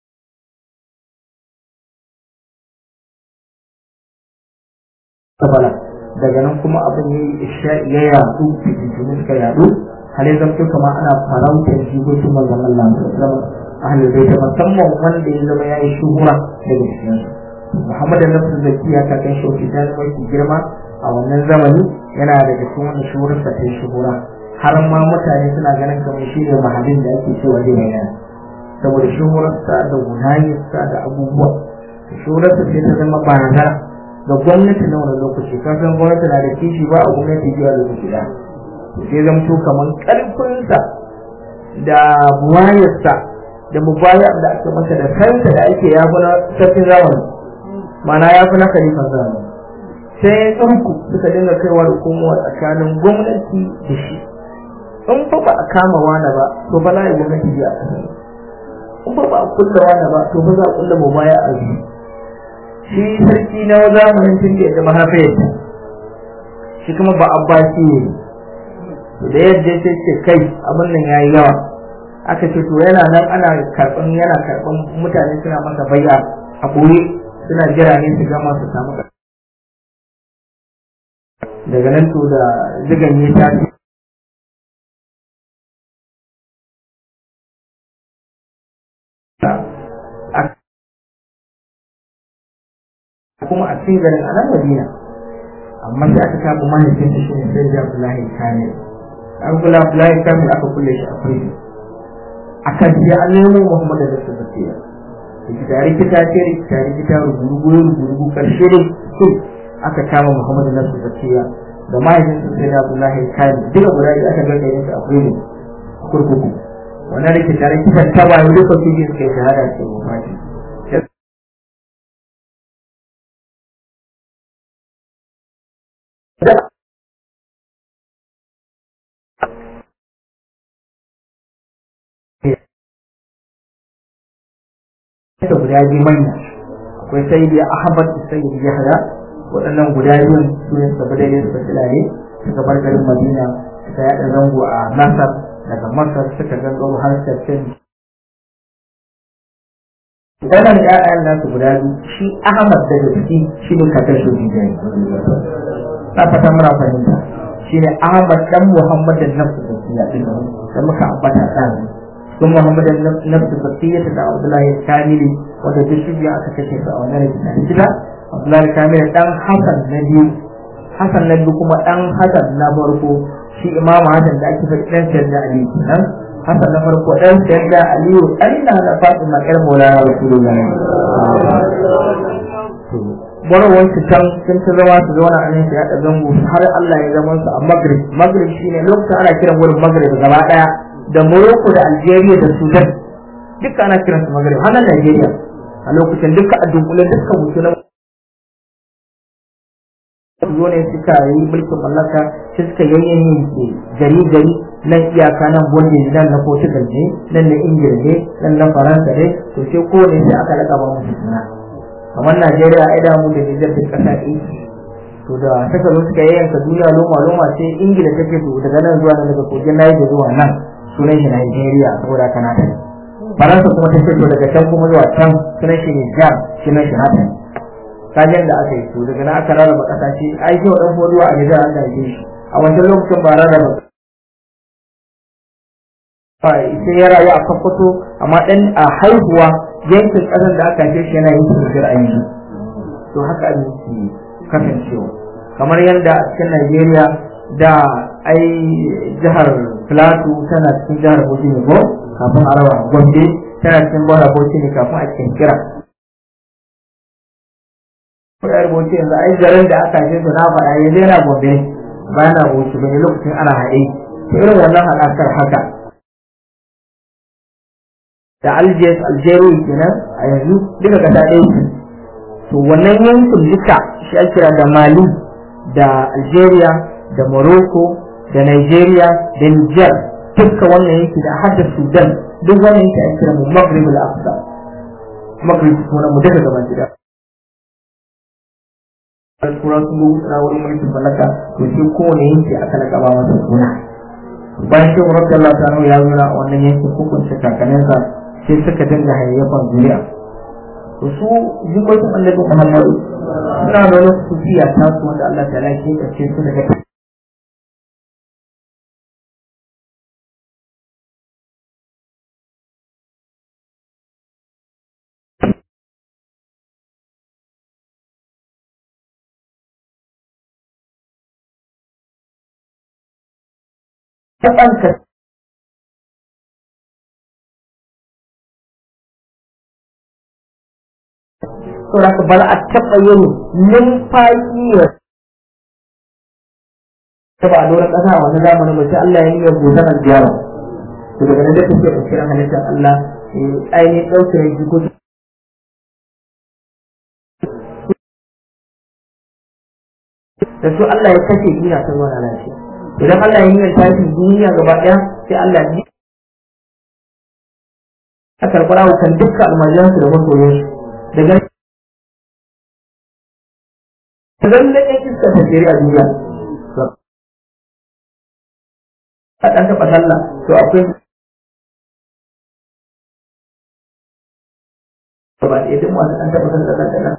daga nan kuma abin ya yadu fitintunu suka yadu har ya zamto kama ana farautar jigocin manzon Allah zama ahlul bait musamman wanda ya zama ya yi shuhura daga cikin Muhammad Nasir Zakiya ta kai shi ta mai girma a wannan zamani yana da cikin wanda shuhurarsa ta shuhura har ma mutane suna ganin kamar shi ne mahallin da ake cewa zai yana saboda shuhurarsa da gunayarsa da abubuwa shuhurarsa sai ta zama barazana ga gwamnati na wani lokaci kasan gwamnati na da kishi ba a gwamnati zuwa lokaci da sai zamto kamar karfinsa da buwayarsa da mubayar da aka masa da kansa da ake yafi na sarkin zamani mana yafi na khalifan zamani sai tsurku suka dinga kaiwa da komowa tsakanin gwamnati da shi in fa ba a kama wani ba to ba na yi gwamnati biya a kasar in ba a kulla wani ba to ba za a kulla mu baya a yi shi sarki na zamanin tun da mahaifiyarsa shi kuma ba abbasi ne da yadda ya ce kai abin nan yayi yawa aka ce to yana nan yana karban mutane suna masa bayya a koyi suna jira ne su gama su samu daga nan to da zigan ya tashi kuma a cikin garin anan Madina amma sai aka kama mahaifin da shi ne sai da Abdullahi Kamil Abdullahi Kamil aka kulle shi a prison akan sai an nemo Muhammad da Rasulullah rikita rugurugu karshe ne su aka kama Muhammad da Rasulullah da mahaifin sai da Abdullahi Kamil duka guda biyu aka ga yayin a prison a kurkuku wannan rikita ta bayan duka su ji suka shahada ce mu fati da guda biyu manya akwai sayyidi Ahmad da sayyidi Yahya waɗannan guda biyun su ne suka bada yin fasilare suka bar garin Madina suka yaɗa zango a Masar daga Masar suka gangaro har Sassan wannan ƴaƴan nasu guda biyu shi Ahmad da gaske shi ne kakar shoji jai na fata muna fahimta shi ne Ahmad dan Muhammad da nafsu da siya ɗin da muka ambata ɗan sun Muhammad nafsu Basiyya da Abdullahi Kamili wanda duk shi aka kashe su a wannan rikici gida Abdullahi Kamili dan Hassan na biyu kuma dan Hassan na farko shi Imam Hassan da ake faɗi dan Sayyidina Ali kenan Hassan na farko dan Sayyidina Ali Allah na Fatima ƴar Maulana Rasulullahi warwan su can sun ta zama su zauna a nan su yaɗa zango har Allah ya zama su a Maghrib shine lokacin ana kiran wurin Maghrib gaba ɗaya da Morocco da Algeria da Sudan duka ana kiransu Maghrib har nan Nigeria a lokacin duka a dunkulen duka musulman zo ne suka yi mulkin mallaka suka yayyanke gari nan iyaka nan bonde nan na Portugal ne nan na Ingila ne nan na Faransa ne to sai kowane sai aka raka ba musu suna kamar Najeriya ai da mu da Niger da kasa ɗaya to da saka zo suka yayyanka duniya loma sai Ingila take to daga nan zuwa nan daga kogin Niger zuwa nan sunan shi Nigeria saboda kana da Faransa kuma ta fito daga can kuma zuwa can sunan shi Niger sunan shi Nata kajen da aka yi to daga nan aka rarraba kasashe ai shi wadan foduwa a Niger an yi shi a wancan lokacin ba rarraba sai ya rayu a Sokoto amma dan a haihuwa yankin kasan da aka haife shi yana yin Niger a yanzu to haka abin shi kasancewa kamar yadda a cikin Nigeria da ai jihar Plateau tana cikin jihar Bauchi ne ko kafin Arawa Gombe tana cikin jihar Bauchi ne kafin a cikin kira jihar Bauchi yanzu ai garin da aka ce na faɗa yanzu yana Gombe ba na Bauchi bane lokacin ana haɗe to irin wannan haɗakar haka da Algeria kenan a yanzu duka kasa ɗaya to wannan yankin duka shi ake kira da Mali da Algeria da Morocco da Nigeria da Niger duka wannan yake da hadda Sudan duk wannan yake ake kira mu Maghrib al-Aqsa Maghrib kuma mu daga gaban gida Al-Qur'an sun gudu wurin mulkin mallaka to sai kowane yake aka laka ba masa suna bayan shi Rasulullah ta'ala ya zura wannan yake hukunta kakaninsa sai suka dinga hayyafan duniya to su jikokin Annabi Muhammad suna da wani sufiya ta su wanda Allah ta'ala ya kace su daga taɓanka to da ka bar a taɓa yin numfashi ta ba a doron ƙasa a wani zamanin ba sai Allah ya yi yabo zanen jiyarwa to daga nan da kuke ɗaukiran halittar Allah ainihin ɗaukar jikoki da su Allah ya kashe duniya ta zuwa lafiya idan Allah ya yi tashin duniya gaba ɗaya sai Allah ya a karɓar abukan dukkan almajiransu da masoyansu daga zan da ya iska ta jere a duniya a ɗan taɓa sallah to akwai ba ɗaya duk masu ɗan taɓa sallah da nan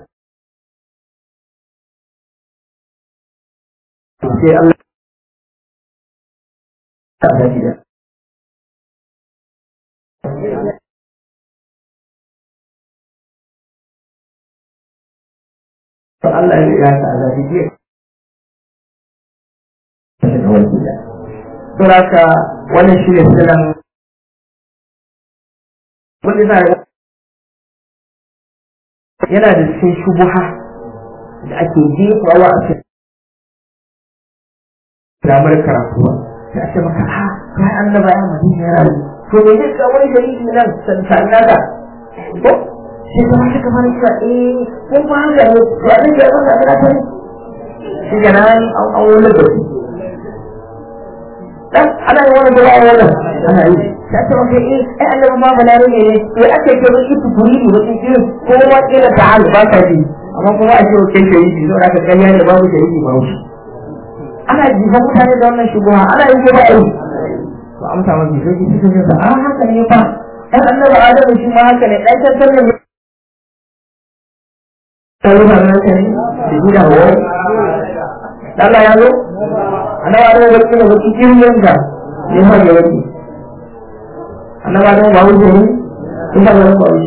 sai Allah ta da gida to Allah ya ta azabi ke to haka wannan shi ne sirrin wanda zai yana da cikin shubuha da ake jefawa a cikin damar karatuwa da ake maka kai annaba ya madina ya rayu to me ne ka wani dalili nan san nada ko shi kuma shi kamar cewa ko ba ga ne to a rike wannan da ta shi ga nan an wani da dan ana yi wani da wannan ana yi ta ce maka annaba ma balare ne to ake ce ba shi tukuri ne wani irin ko ma kila ta'al ba ka ji amma kuma a ce ke yi to aka kanya da babu shari'i ba shi ana jifa mutane da wannan shubuha ana yi ba ai to amsa mafi sai ki cikin sa haka ne fa dan annabi Adamu shi ma haka ne dan tantar ne sai ba nan sai shi da ho Allah ya zo annabi Adamu da kuma wani kiryan da ne ma ya wani annabi Adamu ba wuce ne ina da ba wuce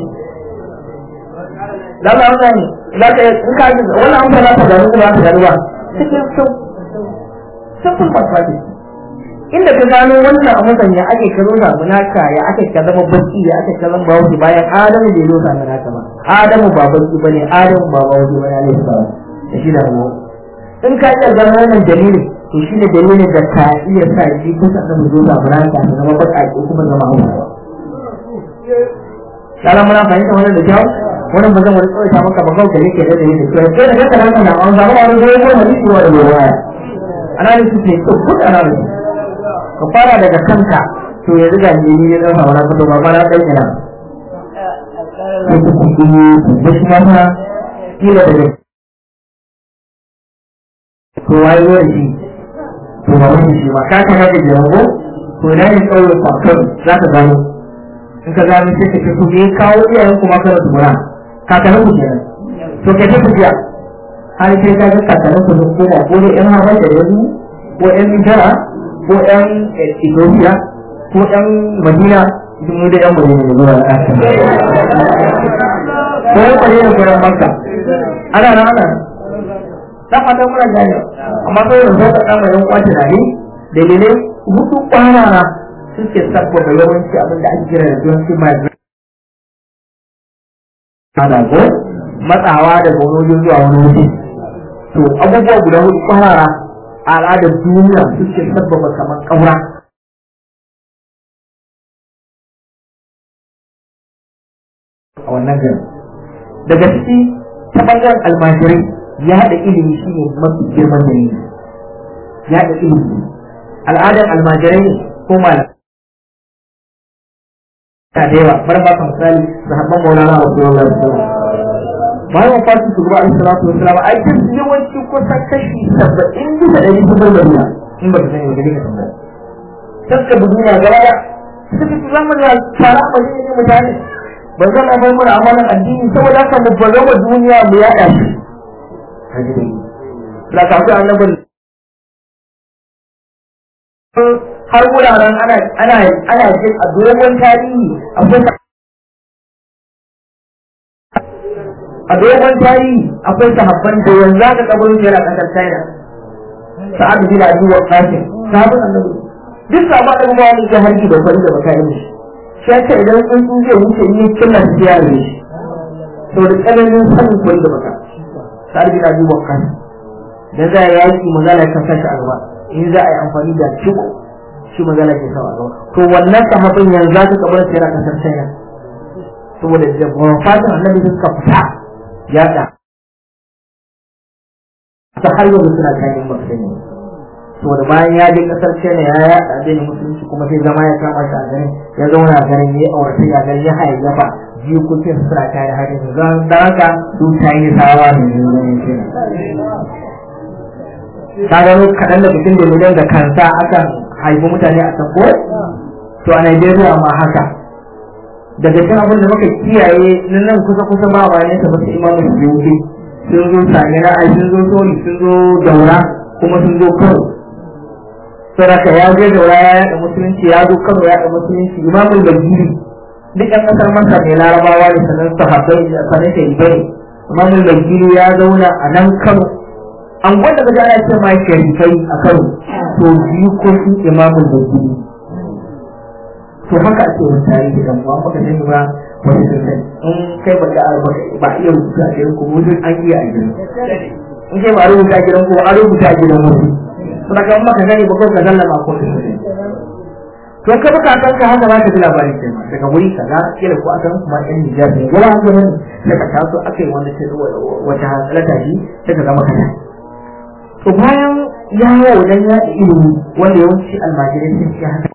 dan Allah ne da ka in ka ji wannan amsa za ta gano ba ta gano ba cikin sun fasfati inda ka gano wannan a matsayin ya ake ka zo da munaka ya ake ka zama baki ya ake ka zama bawuki bayan Adamu bai zo da munaka ba Adamu ba baki bane Adamu ba bawuki bane ne ba da shi da mu in ka iya gano wannan dalilin to shi ne dalilin da ka iya sa shi kusa da mu zo da munaka da zama baki ko kuma zama hausa kala muna fahimta wannan da kyau wannan ba zan wani tsawai ta maka ba kawai da yake da dalilin to kai da kaka nan na an zama wani zai ko hadisi wa da waya analysis ne to good analysis ka fara daga kanka to ya riga ne ya zama wani fito ba na dan yana da shi ma kila da to wai wani shi to ba wani shi ba ka kana da jawo to na ne kawai fakar za ka gano in ka gano sai ka ku je kawo iyayen kuma kana tumura kakanin ku kenan to ka ta tafiya har sai ka ga kakanin ku ko ba ko da yan hawa da yanzu ko yan Nigeria ko yan Ethiopia ko yan Madina duk da yan Madina ne zuwa ko ko ne ko yan Makka ana ta fata mura gani amma sai yanzu ka kama yan kwace da ni dalilai hutu kwanana suke saboda yawanci abin da ake kira da yawanci ana ko matsawa daga wani wajen zuwa wani waje to abubuwa guda hudu kwarara a al'adar duniya suke sabbaba kamar ƙaura a wannan gari daga ciki ta ɓangaren almajirai ya haɗa ilimi shi ne mafi girman dalili ya haɗa ilimi al'adar almajirai ne ko malam ta da yawa bar ba ka misali sahabban maulana rasulullah sallallahu alaihi wasallam bayan wafatin shugaba alaihi salatu wasallam ai duk yawanci kusan kashi 70 bisa 100 sun bar duniya in ba ka sani ba gari ka tambaya taska duniya gaba da suka fi zaman da tsara madina ne mutane ba zan abai mana amalan addini saboda haka mu bazama duniya mu yaɗa shi kaji dai la ka fi annabin har wuraren ana jin a dogon tarihi akwai sahabban da yanzu aka kabarin yana kasar China sa'ad bin Abi Waqqas sahabban annabi duk sabon da kuma wani ga harki da kwari da baka yi shi ya ce idan sun zai wuce ni killa siya ne to da tsananin sanin kwari da baka sa'ad bin Abi Waqqas da za ya yaki magana kan sashi a gaba in za a yi amfani da ciko shi magana ke sawa gaba to wannan sahabin yanzu za ka kabar sai ra kasar China saboda da wafatin annabi suka fita ya da ta har yau suna kayan makasani to da bayan ya je kasar China ya yaɗa addinin musulunci kuma sai zama ya kama shi a garin ya zauna a garin ya aure ya garin ya hayayyafa jikokin suna kare harin zan da haka su Chinese-awa ne ka gano kaɗan da bikin da da kansa akan haifi mutane a can ko to a Najeriya ma haka daga cikin abin da muka kiyaye nan kusa ba ba ne ta basu imamu Suyuti sun zo Samira ai sun zo Soli sun zo Daura kuma sun zo Kano saraka ya je Daura ya yaɗa musulunci ya zo Kano ya yaɗa musulunci Imamul Bagiri duk ƴan ƙasar Masar ne Larabawa ne sanan sahabbai da sanan sharibai Imamul Bagiri ya zauna a nan Kano an gwada ga ana ce ma sharifai a Kano to jikokin Imamul Bagiri to haka ake yin tarihi dan ba maka sani ba wani sani in kai ba iya rubuta a gidan ku mutum an iya a gidan in kai ba rubuta a gidan ku a rubuta a gidan mutum to daga maka sani ba ko ka sallama ko ka sani to ka baka san ka haka ba ka ji labari kai ma daga wuri kaza kila ko akan kuma ɗan Nijar ne wala haka ne daga taso akai wanda ce wata halata shi sai ka zama kana to bayan yawo wajen yaɗa ilimi wanda yawanci almajirai sun ce haka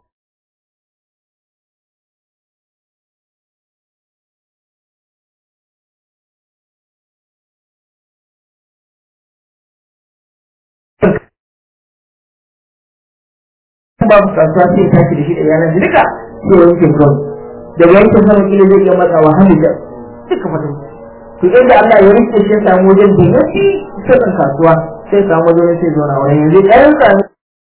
babu kasuwa sai tashi da shi da yanar duka sai yankin kan daga yankin sama kila zai iya matsawa hamida duka fatan to inda Allah ya rike shi ya samu wajen da yafi sanin kasuwa sai samu wajen sai zauna wani yanzu ɗayan ka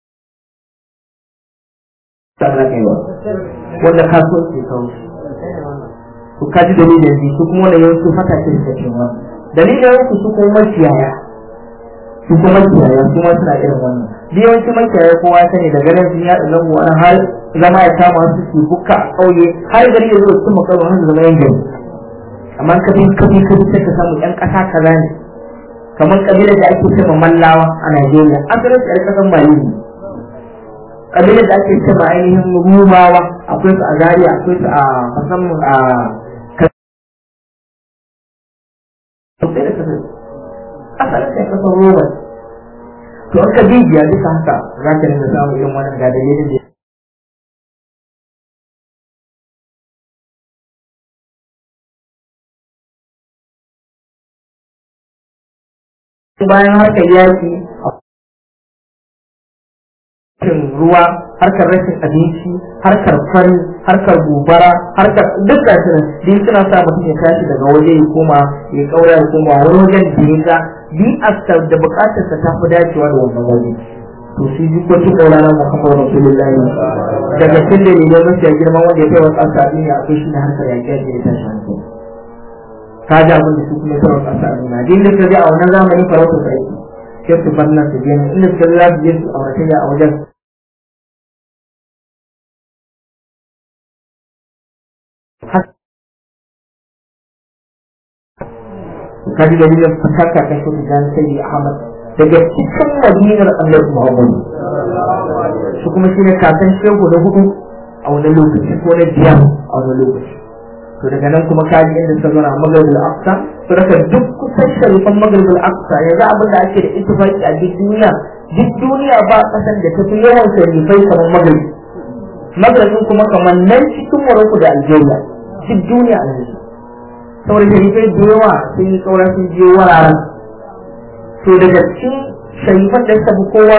sannan kaiwa wanda kasuwa ke kawo to kaji dalilin shi su kuma wani yawanci fata ce da cewa dalilin su kuma makiyaya su kuma makiyaya kuma suna irin wannan yawanci makiyaya kowa sani da ganin sun yaɗa zango wani har zama ya kama su ke bukka a ƙauye har gari ya zo da cin makarar wani zama yan gari amma kabi sai ka samu ƴan ƙasa kaza ne kamar ƙabilar da ake cewa mallawa a Najeriya asalin su ƴar ƙasan Mali ne ƙabilar da ake cewa ainihin Rumawa akwai su a Zaria akwai su a musamman a asalin sai ƙasar Roma to an ka bibiya duka haka za ka rinka samun irin wannan ga dalilin da bayan harkar yaki ruwa harkar rashin abinci harkar fari harkar gobara harkar duk gashi din suna sa mutum ya tashi daga waje ya koma ya kaura ya koma wani wajen da ya ga bi'asar da bukatar sa ta fi dacewa da wannan waje to shi duk wata kaurana Muhammadu Rasulullahi daga cikin da ne mafi girma wanda ya kai wa ƙasa duniya akwai shi ne harkar yaƙi da ya tashi hankali ka ji abin da su kuma kai wa ƙasa duniya din da ka ji a wannan zamanin farautar sai sai su bar nan su je inda suka za su je su auratayya a wajen kaji dalilin fasaka kan shi da sai Ahmad daga cikin madinar Annabi Muhammad su kuma shine kakan shehu da hudu a wannan lokaci ko na biyar a wannan lokaci to daga nan kuma kaji inda suka zana Maghrib al-Aqsa to daga duk kusan sharifan Maghrib al-Aqsa yanzu abin da ake da ittifaqi a duk duniya ba kasan da tafi yawan sharifai kamar Maghrib kuma kamar nan cikin Morocco da Algeria duk duniya a yanzu saboda sharifai da yawa sun yi kauran sun je wuraren to daga cikin sharifan da suka fi kowa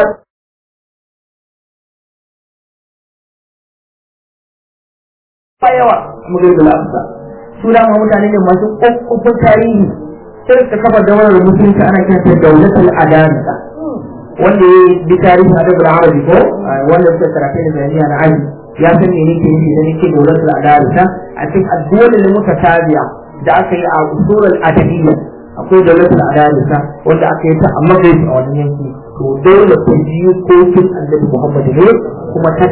yawa Maghrib al-Aqsa su da mutane ne masu ƙwaƙƙufin tarihi sai suka kafa daular musulunci ana kiranta daulatul adalisa wanda ya bi tarihin adabul arabi ko wanda suka karatu da jami'a na aji ya san me yake yi da yake daulatul adalisa a cikin addolin mutatabi'a da aka yi a usulul adabiyya akwai daulatul adalisa wanda aka yi ta a Maghrib a wannan yanki to dole ku ji kokin Annabi Muhammad ne kuma ta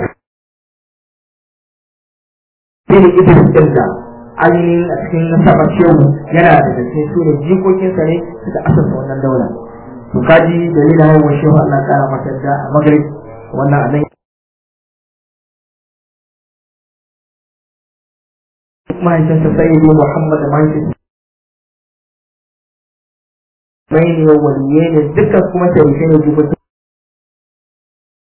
sai Idris dinka ainihin a cikin nasabar shehu yana da cikin su da jikokinsa ne suka asasa wannan daula to kaji dalilin haihuwar shehu Allah kara masa da a Maghrib wannan anan mahaifinsa Sayyidi Muhammad mahaifinsa mai ne waliyai ne dukkan kuma sharifai ne jikokin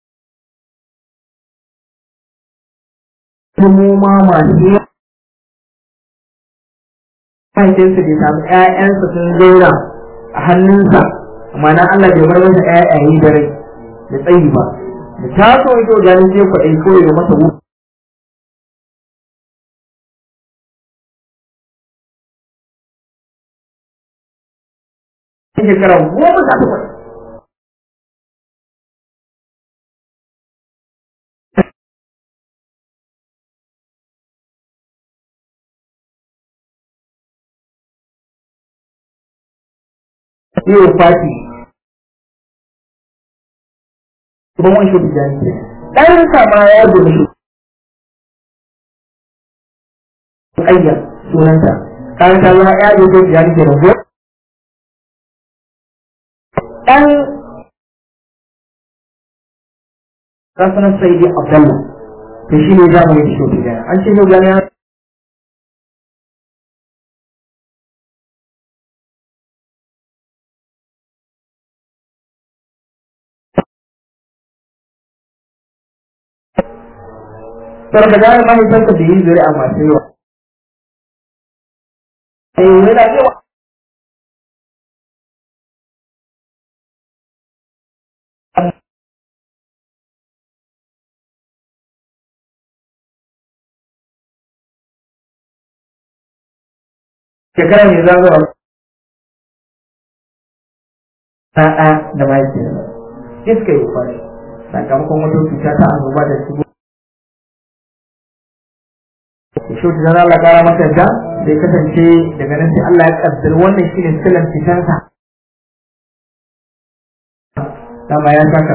kuma masu mahaifinsa bai samu ƴaƴansa sun zauna a hannunsa amma na Allah bai bar masa ƴaƴaye da rai da tsayi ba da taso yake ganin sai kwaɗai ko ya masa wuce shekara 18 yau fati kuma wani shi da jami'a ɗan sama ya gudu shi ayya sunanta ɗan sama ya gudu da jami'a da go ɗan kasunan sai dai abdallah to shi ne za mu yi shi da an ce yau jami'a sarka da mahaifinsa da yi zuri a masu yawa yana yawa shekara mai zagawa ta'a da mahaifiyarsa iska yi kwashi sakamakon wata cuta ta annoba da shigo shi da Allah kara masa da sai kasance daga nan sai Allah ya kaddar wannan shine silan fitansa dama ya saka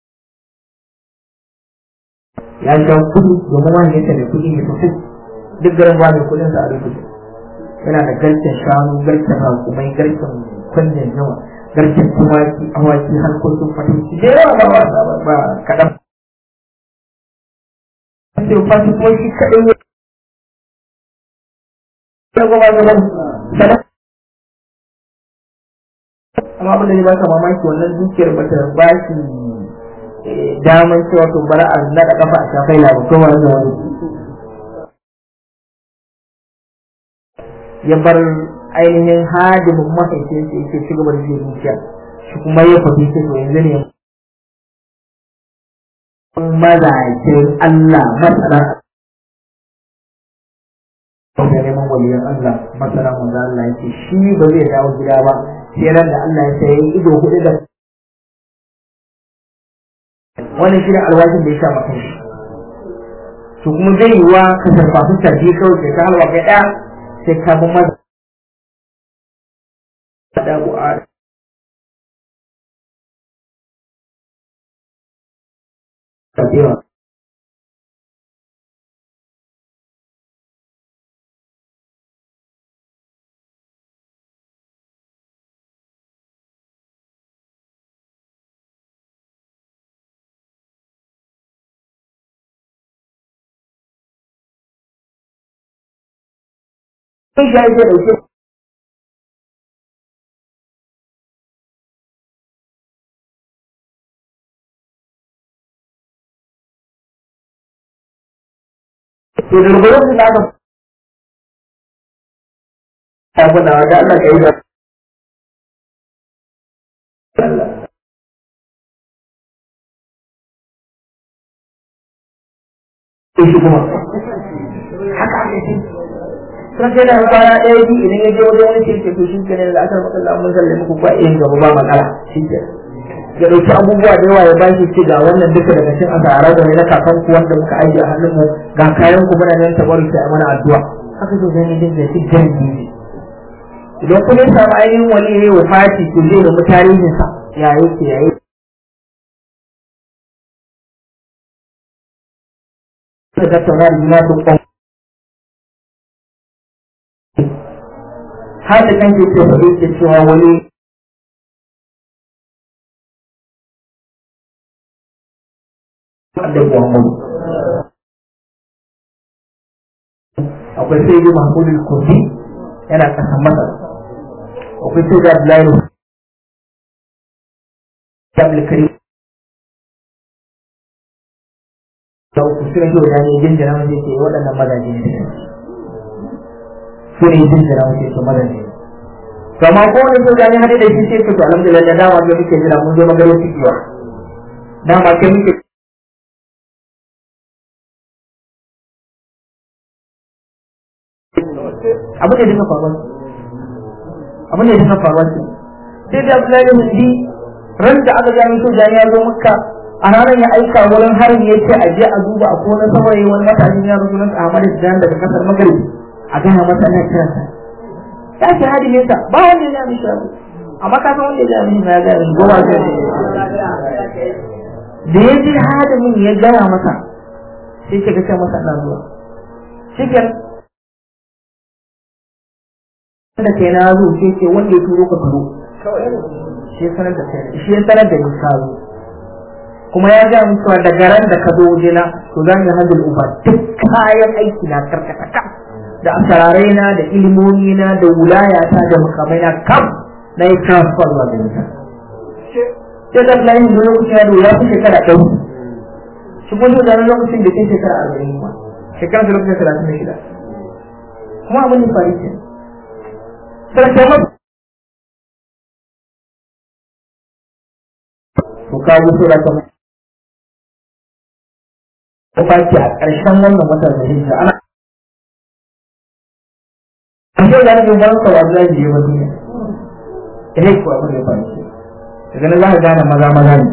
ya sha kudi domin wani yake da kudi ne sosai duk garin ba mai kudin sa a rubuce yana da garken shanu garken rakumai garken kwanjin yawa garken tumaki awaki harkokin fatanci da yawa ba kaɗan sai fasi kuma shi kaɗai ne amma abin da ya baka mamaki wannan dukiyar bata ba shi daman cewa to bara a naɗa kafa a shafai labu ko wani da wani ya bar ainihin hadimin mahaifin sa yake ci gaba da zai dukiya shi kuma ya faɗi ce to yanzu ne mazakin Allah masana da neman waliyan Allah masana manzo Allah yake shi ba zai dawo gida ba sai ran da Allah ya sai ido hudu da wannan shi ne alwajin da ya sha maka shi to kuma zai yi wa ka sarfafi sarki kawai sai ka halwa kai ɗaya sai ka bi maza da bu'a tafiya sai ya yi ɗauke to da rubutu da aka tafi da Allah ka yi da shi kuma haka ne kuma sai da kwana ɗaya biyu idan ya je wajen wani kirke to shi kenan da aka maka Allah mun sallame muku ba yin gaba ba matsala shi ke ya ɗauki abubuwa da yawa ya ba shi ce ga wannan duka daga cikin asara da na kakan ku wanda muka ajiye a hannun mu ga kayan ku muna nan tabaru sai mana addu'a haka to gani din da shi jami'i idan kuma ya samu ainihin wani yayi wafati to zai nemi tarihin sa ya yake da tattauna da juna duk har da kan ke cewa wani da Muhammadu akwai sai yi Mahmudu Kurdi yana kasan Masar akwai sai da Abdullahi Abdul Karim da uku suna yau da ne jinjira wanda yake waɗannan mazaje ne su ne jinjira wanda yake mazaje kama ko wani so gani hade da shi sai to alhamdulillah da dama da muke jira mun zo magana cikiwa dama kai muke abu ne duka faruwa sai da Abdullahi Mundi ran da aka gani so gani ya zo Makka a ranar ya aika wurin harin ya ce a je a duba a kone saboda wani matashin yaro sunan Ahmad Jan daga kasar Maghrib a gana masa na kiransa ya ce hadi ne ta ba wanda ya mishi amma ka san wanda ya mishi ya ga ni gowa ce da ya ji hadimin ya gaya masa sai ke ga masa na zuwa shikin da ke na zo sai ce wanda ya turo ka turo shi ya sanar da ni ka zo kuma ya ga mutuwa daga ran da ka zo wajena to zan yi hajjul uba duk kayan aiki na karkata da asararai na da ilimomi na da wulayata da mukamai na kam na yi transfer zuwa da nita sai da layin da lokacin ya dora su shekara ɗau shi kuma da lokacin da ke shekara 40 ma shekara da lokacin 36 kuma abin da faru ke sarki ma to ka yi sura ta ba ki a ƙarshen wannan watan da hijira ana sai da ne ban ka wallahi je ba duniya idan ko abin da ba shi daga nan za ka gane maza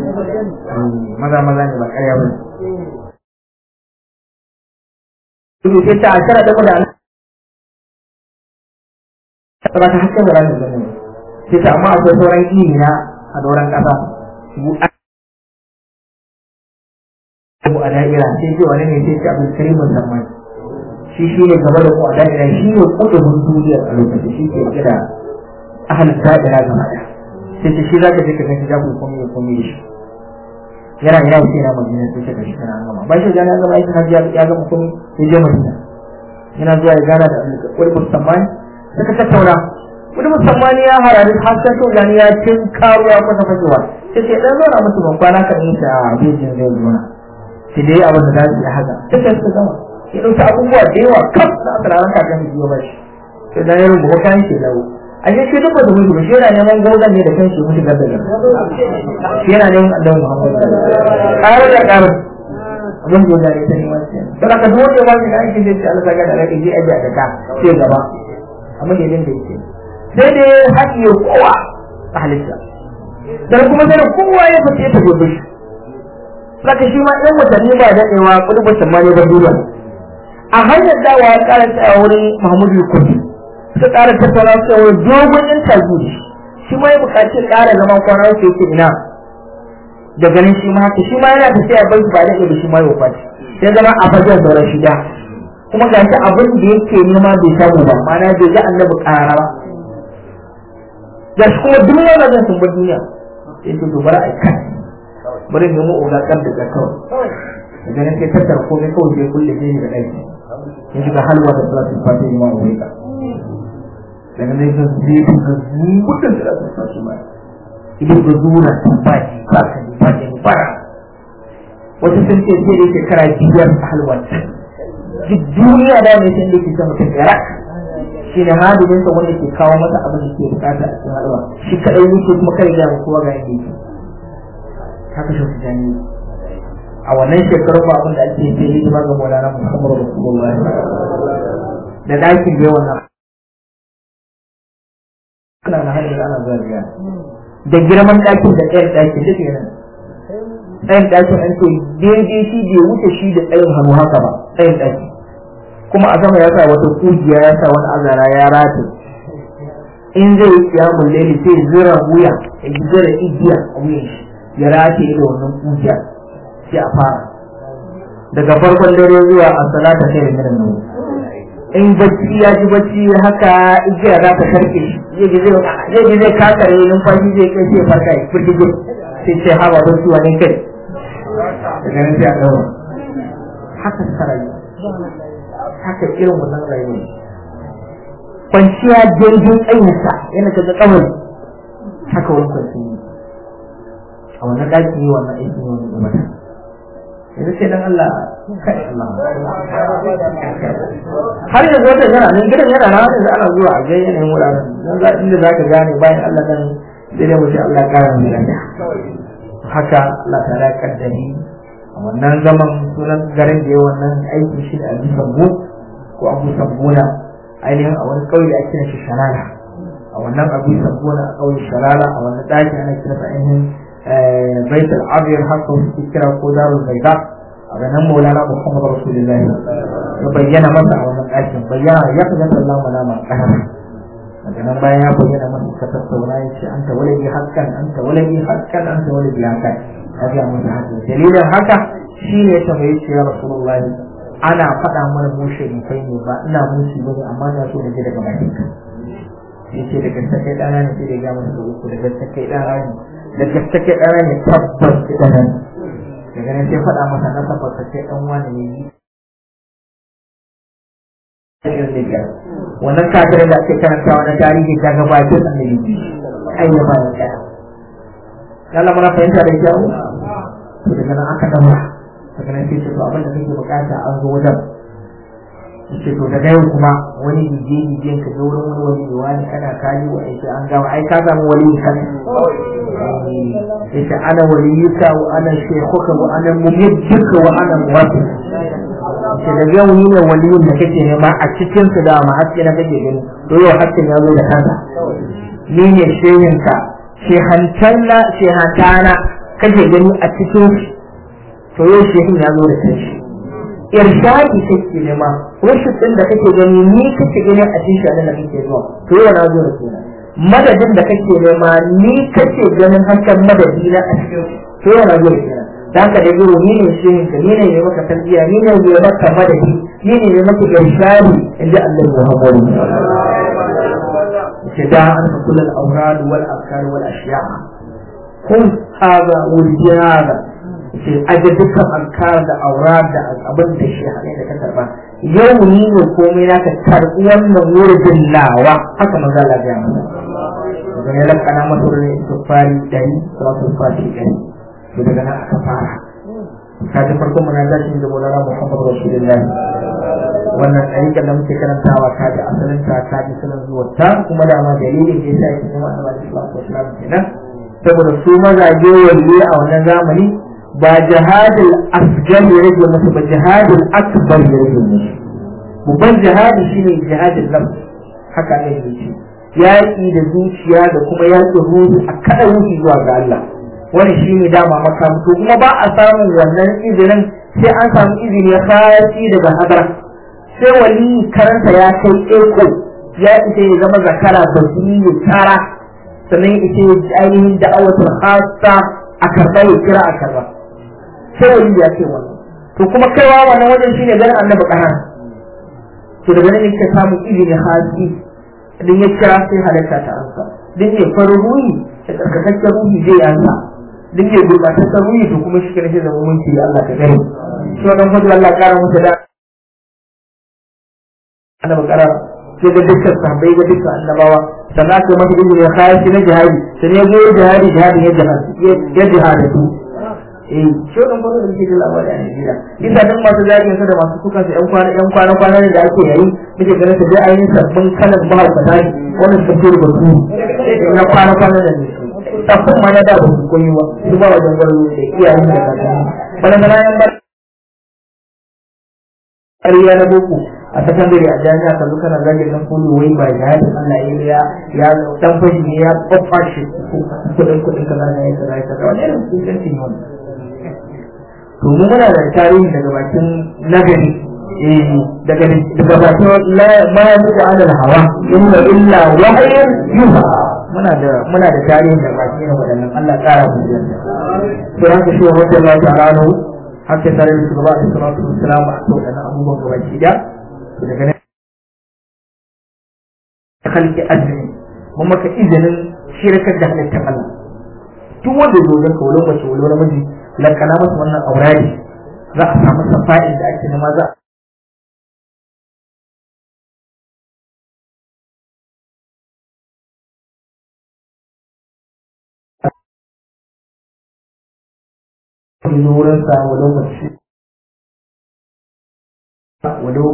ne ba ƙarya ba to sai ta akara da mutane ba ta hakka da ran da ne sai ta amma akwai sauran ilimi na a doran kasa mu a da'ira sai ce wani ne sai ce abin karimin zaman shi ne gaba da ku a da'ira shi ne kudin duniyar a lokacin shi ke kira ahalin da'ira gaba ɗaya sai ce shi za ka je ka san shi za ku komi da shi yana ina wuce na madina sai ka shi kana gama ba shi gana gama aikin hajji ya gama komi ya je madina yana zuwa ya gana da wani musamman suka tattauna wani musamman ya harari hasken shugani ya cin karo ya kusa fashewa sai ce ɗan zauna musu ban kwana kan yi ta bejin zai zuwa sai dai abin da za su yi haka duka su gama ya ɗauki abubuwa da yawa kaf na asiraran kakan da biyo bashi sai dan ya rubuta kayan shi dawo a yi shi duk da mutu ba shi yana neman gaudan ne da kan shi mutu gaba da shi yana neman Allah Muhammad ƙarar da ƙarar abin da ya ta neman shi don haka duk wanda ya ba shi da aikin zai ce Allah ta gada rake je ajiya da ka sai gaba amma da yin da yake sai dai haƙiye kowa a halitta dan kuma sai kowa ya fice ta gobe shi saka shi ma ɗan watanni ba daɗewa kudu musamman ne ba duniya a hanyar dawa ya ƙara tsaya wurin Muhammadu Kurdi suka ƙara tattara su a wurin dogon interview shi ma ya buƙaci ƙara zama kwana uku yake ina da ganin shi ma haka shi ma yana tafiya bai ba daɗe da shi ma ya wafati sai zama a fajar sauran shida kuma ga shi abin da yake nema bai samu ba ma'ana bai ga annabi ƙara ba ga shi kuma duk wanda zan sun bar duniya sai to dubara a kai bari mu oga kan da kawai idan nake tattara komai kawai sai kulle sai da aiki in shiga halwa da salatin fatiha ma wai ka daga nan sai zai ka mutum da salatin fatiha ma idan ka zura tabbaki ka fatiha fara wata sun ce sai da shekara biyar a halwa duk duniya da mai sai da ke sama ta tsara shi ne hadimin sa wanda ke kawo masa abin da ke bukata a cikin halwa shi kadai yake kuma kai ya kowa ga yake haka shi su jani a wannan shekaru ba abin da ake yi hidima ga Maulana Muhammad Rasulullahi da dakin da wannan ana na hanyar ana zuwa riya da girman dakin da ɗayan dakin duk yana ɗayan dakin an ce daidai shi bai wuce shi da ɗayan hannu haka ba ɗayan dakin kuma a sama ya sa wata kujiya ya sa wani azara ya rata in zai yi kiyamun laili sai zira wuya ya zira igiya a wuyan shi ya rataye da wannan kujiya sai a fara daga farkon dare zuwa a salata kai da nan in bacci ya ji bacci haka igiya za ta karke zai zai kakare numfashi zai kai sai farka ya firgige sai ce hawa bacci wani kai daga nan sai a daura haka sarayi haka irin wannan rayuwa kwanciya jirgin tsayinsa yana daga kawai haka wani kwanciya a wannan ɗaki ne wannan aiki ne wani umar yanzu sai dan Allah kai Allah har yanzu wata yana nan gidan yana na yanzu ana zuwa a ga yanayin wuraren dan za inda zaka gane bayan Allah nan sai dai mu ce Allah kara mu lafiya haka Allah ta ya kaddari a wannan zaman sunan garin da ya wannan aikin shi da Abu Sabbu ko Abu Sabbuna ainihin a wani kauye da ake shi Sharala a wannan Abu Sabbuna a kauye Sharala a wannan daki ana kira sa ainihin Baitul Abir haka suke kira ko Darul Baida a ganin Maulana Muhammad Rasulullah ya bayyana masa a wannan ɗakin bayyana ya kaga Allah malama kana daga nan bayan ya bayyana masa ka tattauna ya ce anta walidi hakkan anta walidi hakkan anta walidi hakkan ya ga mun haka dalilin haka shine ya tambaye shi ya Rasulullah ana faɗa mana mu kai ne ba ina mushi bane amma na so na ji daga bakin ka yace da gaske kai dana ne sai da ga mun da gaske kai dana ne da gaske kai dana ne tabbas dana ne daga nan sai faɗa masa na tabbata kai dan wani ne wannan kafirin da ake karantawa na tarihi ta gabatar da annabi ayya ba ya Allah mana fahimta da kyau to daga nan aka daura daga nan sai to abin da kake bukata an zo wajen ce to daga yau kuma wani gije ka zo wurin wani wani kana kayi wa aiki an gama ai ka samu wali kan sai ana waliyuka wa ana shaykhuka wa ana mumidduka wa ana muwaffiq ce da yau ni ne waliyin da kake nema a cikin su da ma haske na kake gani to yau hasken ya zo da kanka ni ne shehinka shehantana kake gani a cikin to yau shehin ya zo da kanshi irshadi kake nema wasu din da kake gani ni kake gani a cikin shi da kake zuwa to yau na zo da kenan madadin da kake nema ni kake ganin hakan madadi na a cikin to yau na zo da kenan dan ka da guru ni ne shi ka ni ne maka tarbiya ni ne mai maka madadi ni ne mai maka irshadi inda Allah Muhammad kida an kullu al-awrad wal afkar wal ashya kun hada wujada sai aje dukkan alkar da aurad da abin da shi hane da ka karba yau ni ne komai naka karbi wannan wurin lawa haka manzo Allah ya mana dan ya lakana masa ne istighfari dai salatu fati dai to daga nan aka fara kaje farkon munajati da Maulana Muhammad Rasulullah wannan ayyukan da muke karantawa kaje asalin ta kaje sunan zuwa ta kuma da ma dalilin da yasa yake kuma Annabi sallallahu alaihi wasallam kenan saboda su mazaje wali a wannan zamani ba jihadul asgar ya rage musu ba jihadul akbar ya rage musu babban jihadi shine jihadul nafs haka ne yake yaƙi da zuciya da kuma yaƙin ruhi a kada ruhi zuwa ga Allah wani shine dama makamanto kuma ba a samun wannan izinin sai an samu izini ya fasi daga hadara sai wali karanta ya kai eko ya ita ya zama zakara basiri ya tara sannan ita ainihin da'awatul khassa a karɓa ya kira a karɓa sai wani ya ce wannan to kuma kaiwa wannan wajen shine ganin annabi kahar to daga nan yake samu izini hasi din ya kira sai halatta ta ansa din ya faru ruhi da karkataccen ruhi zai ansa din ya gurbataccen ruhi to kuma shi kare da mumunci Allah ka gani shi wannan fadu Allah kara musu da annabi kara sai da dukkan sahabbai da dukkan annabawa sannan aka masa izini ya hasi na jihadi sai ya zo jihadi ya jihadi shi wannan ba da yake da labari a Najeriya isa dan masu zagin sa da masu kuka su yan kwana ne da ake yayi muke ganin su dai ainihin sabbin kalan mahaukata ne wannan sun fi rubutu na kwana da ne sabbin ma na da ba su koyi ba su ba wajen gwaro da iyayen da kakanni wannan da nan ba ƙarya na boko a sakandare a jami'a ka zo kana zagin nan kullu wai ba jihadin Allah ya dan fashi ne ya fafashi kudin kaza ne ya kaza wannan irin kusanci ne wannan to mu muna da tarihi daga bakin nagari daga bakin ma ya mutu alal hawa inna illa wahyun yuha muna da tarihi daga bakin wadannan Allah kara mu da to haka shi wanda Allah ta'ala no haka tare da shugaba da salatu wassalamu a to dan abubuwan gaba ki da to daga nan khalqi azmi mun maka izinin shirkar da halittar Allah duk wanda zo ga kawo lokaci wala namiji lakana masa wannan aurari za a samu safa'in da ake nema za a wurin sa lokaci walau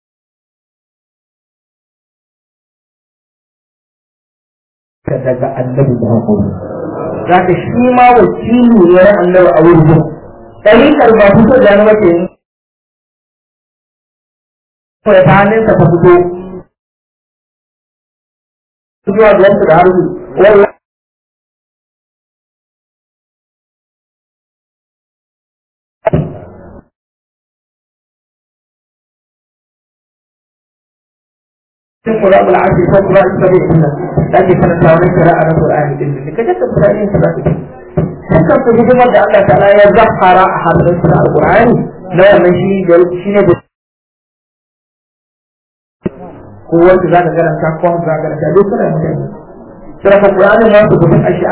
daga annabi Muhammad zaka shi ma wakili ne annabi a wurin ɗariƙar ba fito da na mace kawai ta hannunsa ta fito zuwa ga wasu da harbi wallahi Qur'an al-Asr fa Qur'an sabi'in da ke karanta wannan qira'a na Qur'ani din ne kaje ka Qur'ani ka zaka dukkan su hidimar da Allah ta'ala ya zafara a hadisin al-Qur'ani na wannan shi ne ko wanda zaka karanta ko zaka karanta duk kana mutane sai ka Qur'ani ma su gudun ashiya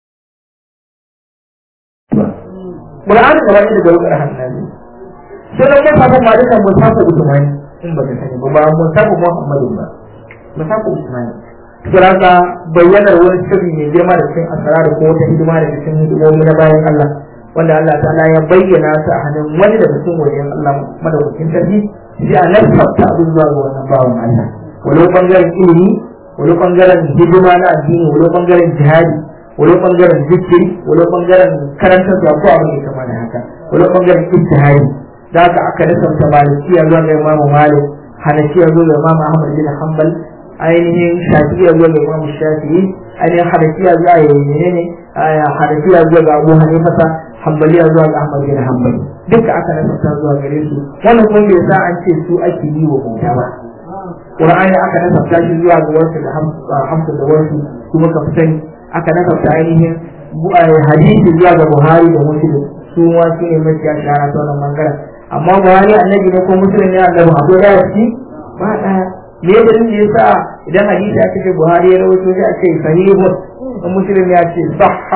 Qur'ani da wani da gurbin hannaye sai da kai fatan ma dukan musafa Usmani in ba ka sani ba musafa Muhammadu ba musafa Usmani kiraka bayyanar wani sirri mai girma da cikin asrar ko wata hidima da cikin hidimomi na bayan Allah wanda Allah ta'ala ya bayyana su a hannun wani daga cikin wajen Allah madaukakin sarki sai a lafafta abin zuwa ga wannan bawan Allah walau bangaren ilimi walau bangaren hidima na addini walau bangaren jihadi walau bangaren zikiri walau bangaren karantar da ko abin da kama da haka walau bangaren ijtihadi da haka aka lissafta malikiya zuwa ga Imam Malik Hanafiya zuwa ga Imam Ahmad bin Hanbal ainihin Shafi'iyya zuwa ga Imam Shafi'i ainihin Hanafiya zuwa ga menene Hanafiya zuwa ga Abu Hanifa Hanbaliya zuwa ga Ahmad bin Hanbal duka aka lissafta zuwa gare su wannan kuma bai sa an ce su ake yi wa bauta ba Qur'ani aka lissafta shi zuwa ga wasu da hamsa da wasu kuma ka fitan aka lissafta ainihin hadisi zuwa ga Buhari da Muslim su ma su ne mafiya shahara ta wannan bangaren amma Buhari annabi ne ko Muslim ne annabi abu da yake ba daya me da yasa idan hadisi aka ce Buhari ya rawaito shi ake sahihun in Muslim ya ce sahha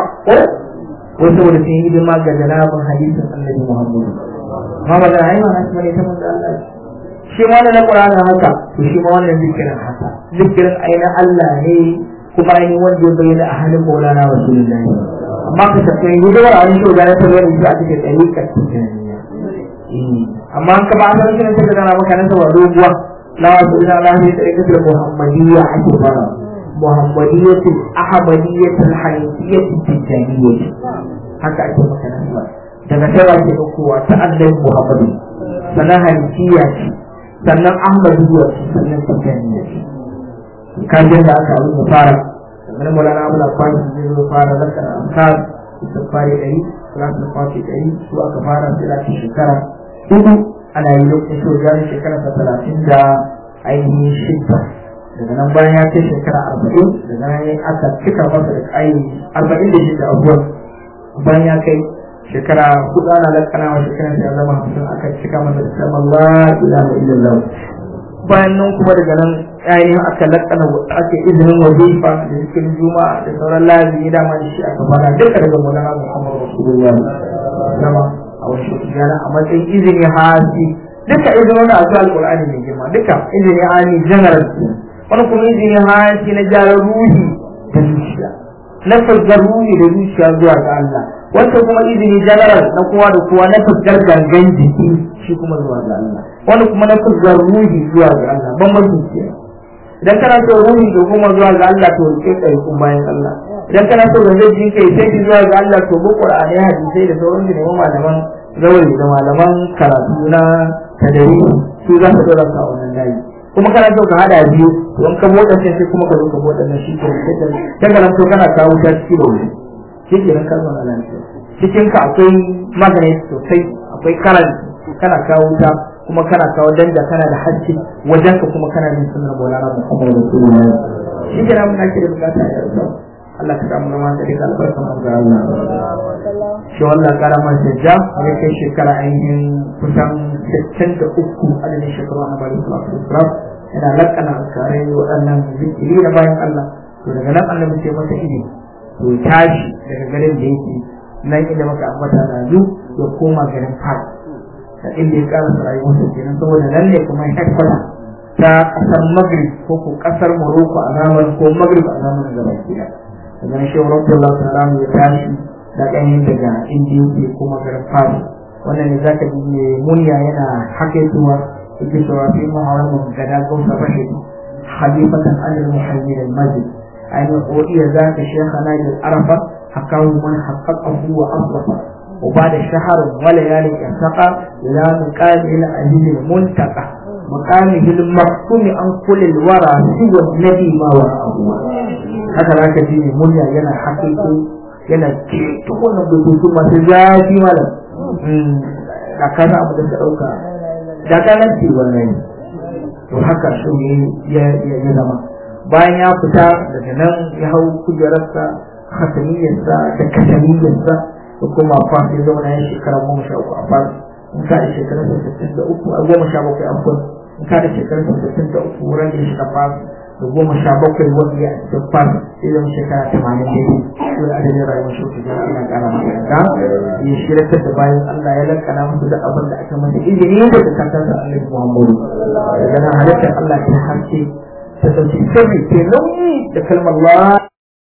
wasu wanda sun yi hidima ga janabin hadisin annabi Muhammad Muhammad da ayyuka na kuma ne ta manzo Allah shi ma na Qur'ani haka to shi ma wannan zikirin haka zikirin aina Allah ne kuma ainihin wanda ya bayyana a halin Maulana Rasulullah amma ka tafi hidimar a wani shugaba ta bayyana shi a cikin ɗariƙar tijjaniya amma an kaba an sarki na ta gana maka nasa wa doguwa la wasu ina lahi ɗariƙar Muhammadiyya ake fara Muhammadiyyatul Ahmadiyyatul Hanifiyyatul Tijjaniyya haka ake maka nasa daga tara ke kowa ta Allah Muhammadu sannan Hanifiyya ce sannan Ahmadiyya ce sannan Tijjaniyya ce kajin da aka yi fara sannan Maulana Abu Bakar zai zo fara zakar amkar ita fare 100 class na fati 100 su aka fara da shekara 4 ana yi lokacin shojan shekara 30 da ainihin shidda daga nan bayan ya ce shekara 40 daga nan aka cika masa da kai 46 abuwan bayan ya kai shekara 4 ana lakana wa shekara da zama 50 aka cika masa da sama la ilaha illallah bayan nan kuma daga nan ainihin aka lakana ake izinin wazifa da zikirin juma'a da sauran lazimi dama da shi aka fara duka daga Maulana Muhammad Rasulullah sama a wasu shekara a matsayin izini hasi duka izinin da aka alƙur'ani mai girma duka izini hasi general wani kuma izini hasi na jarar ruhi da zuciya na fusgar ruhi da zuciya zuwa ga Allah wanda kuma izini general na kowa da kowa na fusgar gangan jiki shi kuma zuwa ga Allah wani kuma na fusgar ruhi zuwa ga Allah ban zuciya idan kana so ruhi da kuma zuwa ga Allah to rike kai kun bayan Allah idan kana so gangan jiki kai sai zuwa ga Allah to bu Qur'ani hadisi da sauran da malaman zawari da malaman karatu na tadari su za su dora ka wannan dai kuma kana so ka hada biyu don ka motsa sai kuma ka zo ka motsa nan shi ke daga nan to kana kawo ta cikin wuri shi ke nan kalmar lafiya cikin ka akwai magnet sosai akwai current kana kawo ta kuma kana kawo danja kana da haske wajen ka kuma kana yin sunnar Maulana Muhammad Rasulullah shi ke nan muna kira bukata ya rasu Allah ka samu zama da rika albarka manzo Allah shi wannan karaman sajja ne kai shekara ainihin kusan 63 adadin shekaru na bari sallallahu yana lakana kare waɗannan zikiri da bayan Allah to daga nan Allah ce masa idi to tashi daga garin da yake nan inda muka ambata da zu ya koma garin Fas da inda ya ƙara rayuwarsa kenan saboda nan ne kuma ya kwata ta kasar Maghrib ko kasar Morocco a zamanin ko Maghrib a zamanin gaba ɗaya daga shi Rasulullah sallallahu alaihi ya tashi da ganin daga inda yake kuma garin Fas wannan ne zaka ji muniya yana hakaituwa yake cewa fi muhawarar gada gausa bashir khalifatan alal muhaymin al-majid ainihin ƙoƙiyar za ta shekana da arafa hakawu man haƙaƙahu wa asrafa وبعد الشهر وليال ارتقى إلى مقامه العزيز المنتقى مقامه المقسوم عن كل الورى سوى النبي ما وراءه هذا لا كثير منيا ينا حقيقي ينا تكون بطوط ما تزاجي مالا da kana abu da ta dauka da kana ci wannan to haka shi ya zama bayan ya fita daga nan ya hau kujerarsa khatamiyarsa da katamiyarsa da kuma fas ya zauna ya shekara 13 a fas in ka da shekara 63 a 17 a fas in ka da shekara 63 wurin da shiga fas da 17 wanda ya cikin fas sai zama shekara 80 ne wani adadin rayuwar shi ta ana kara masa da ya shiratar da bayan Allah ya lankana musu da abin da aka masa izini da ta kankansa Allah Muhammadu daga nan halittar Allah ta haske ta sauki sirri ke nauyi da kalmar Allah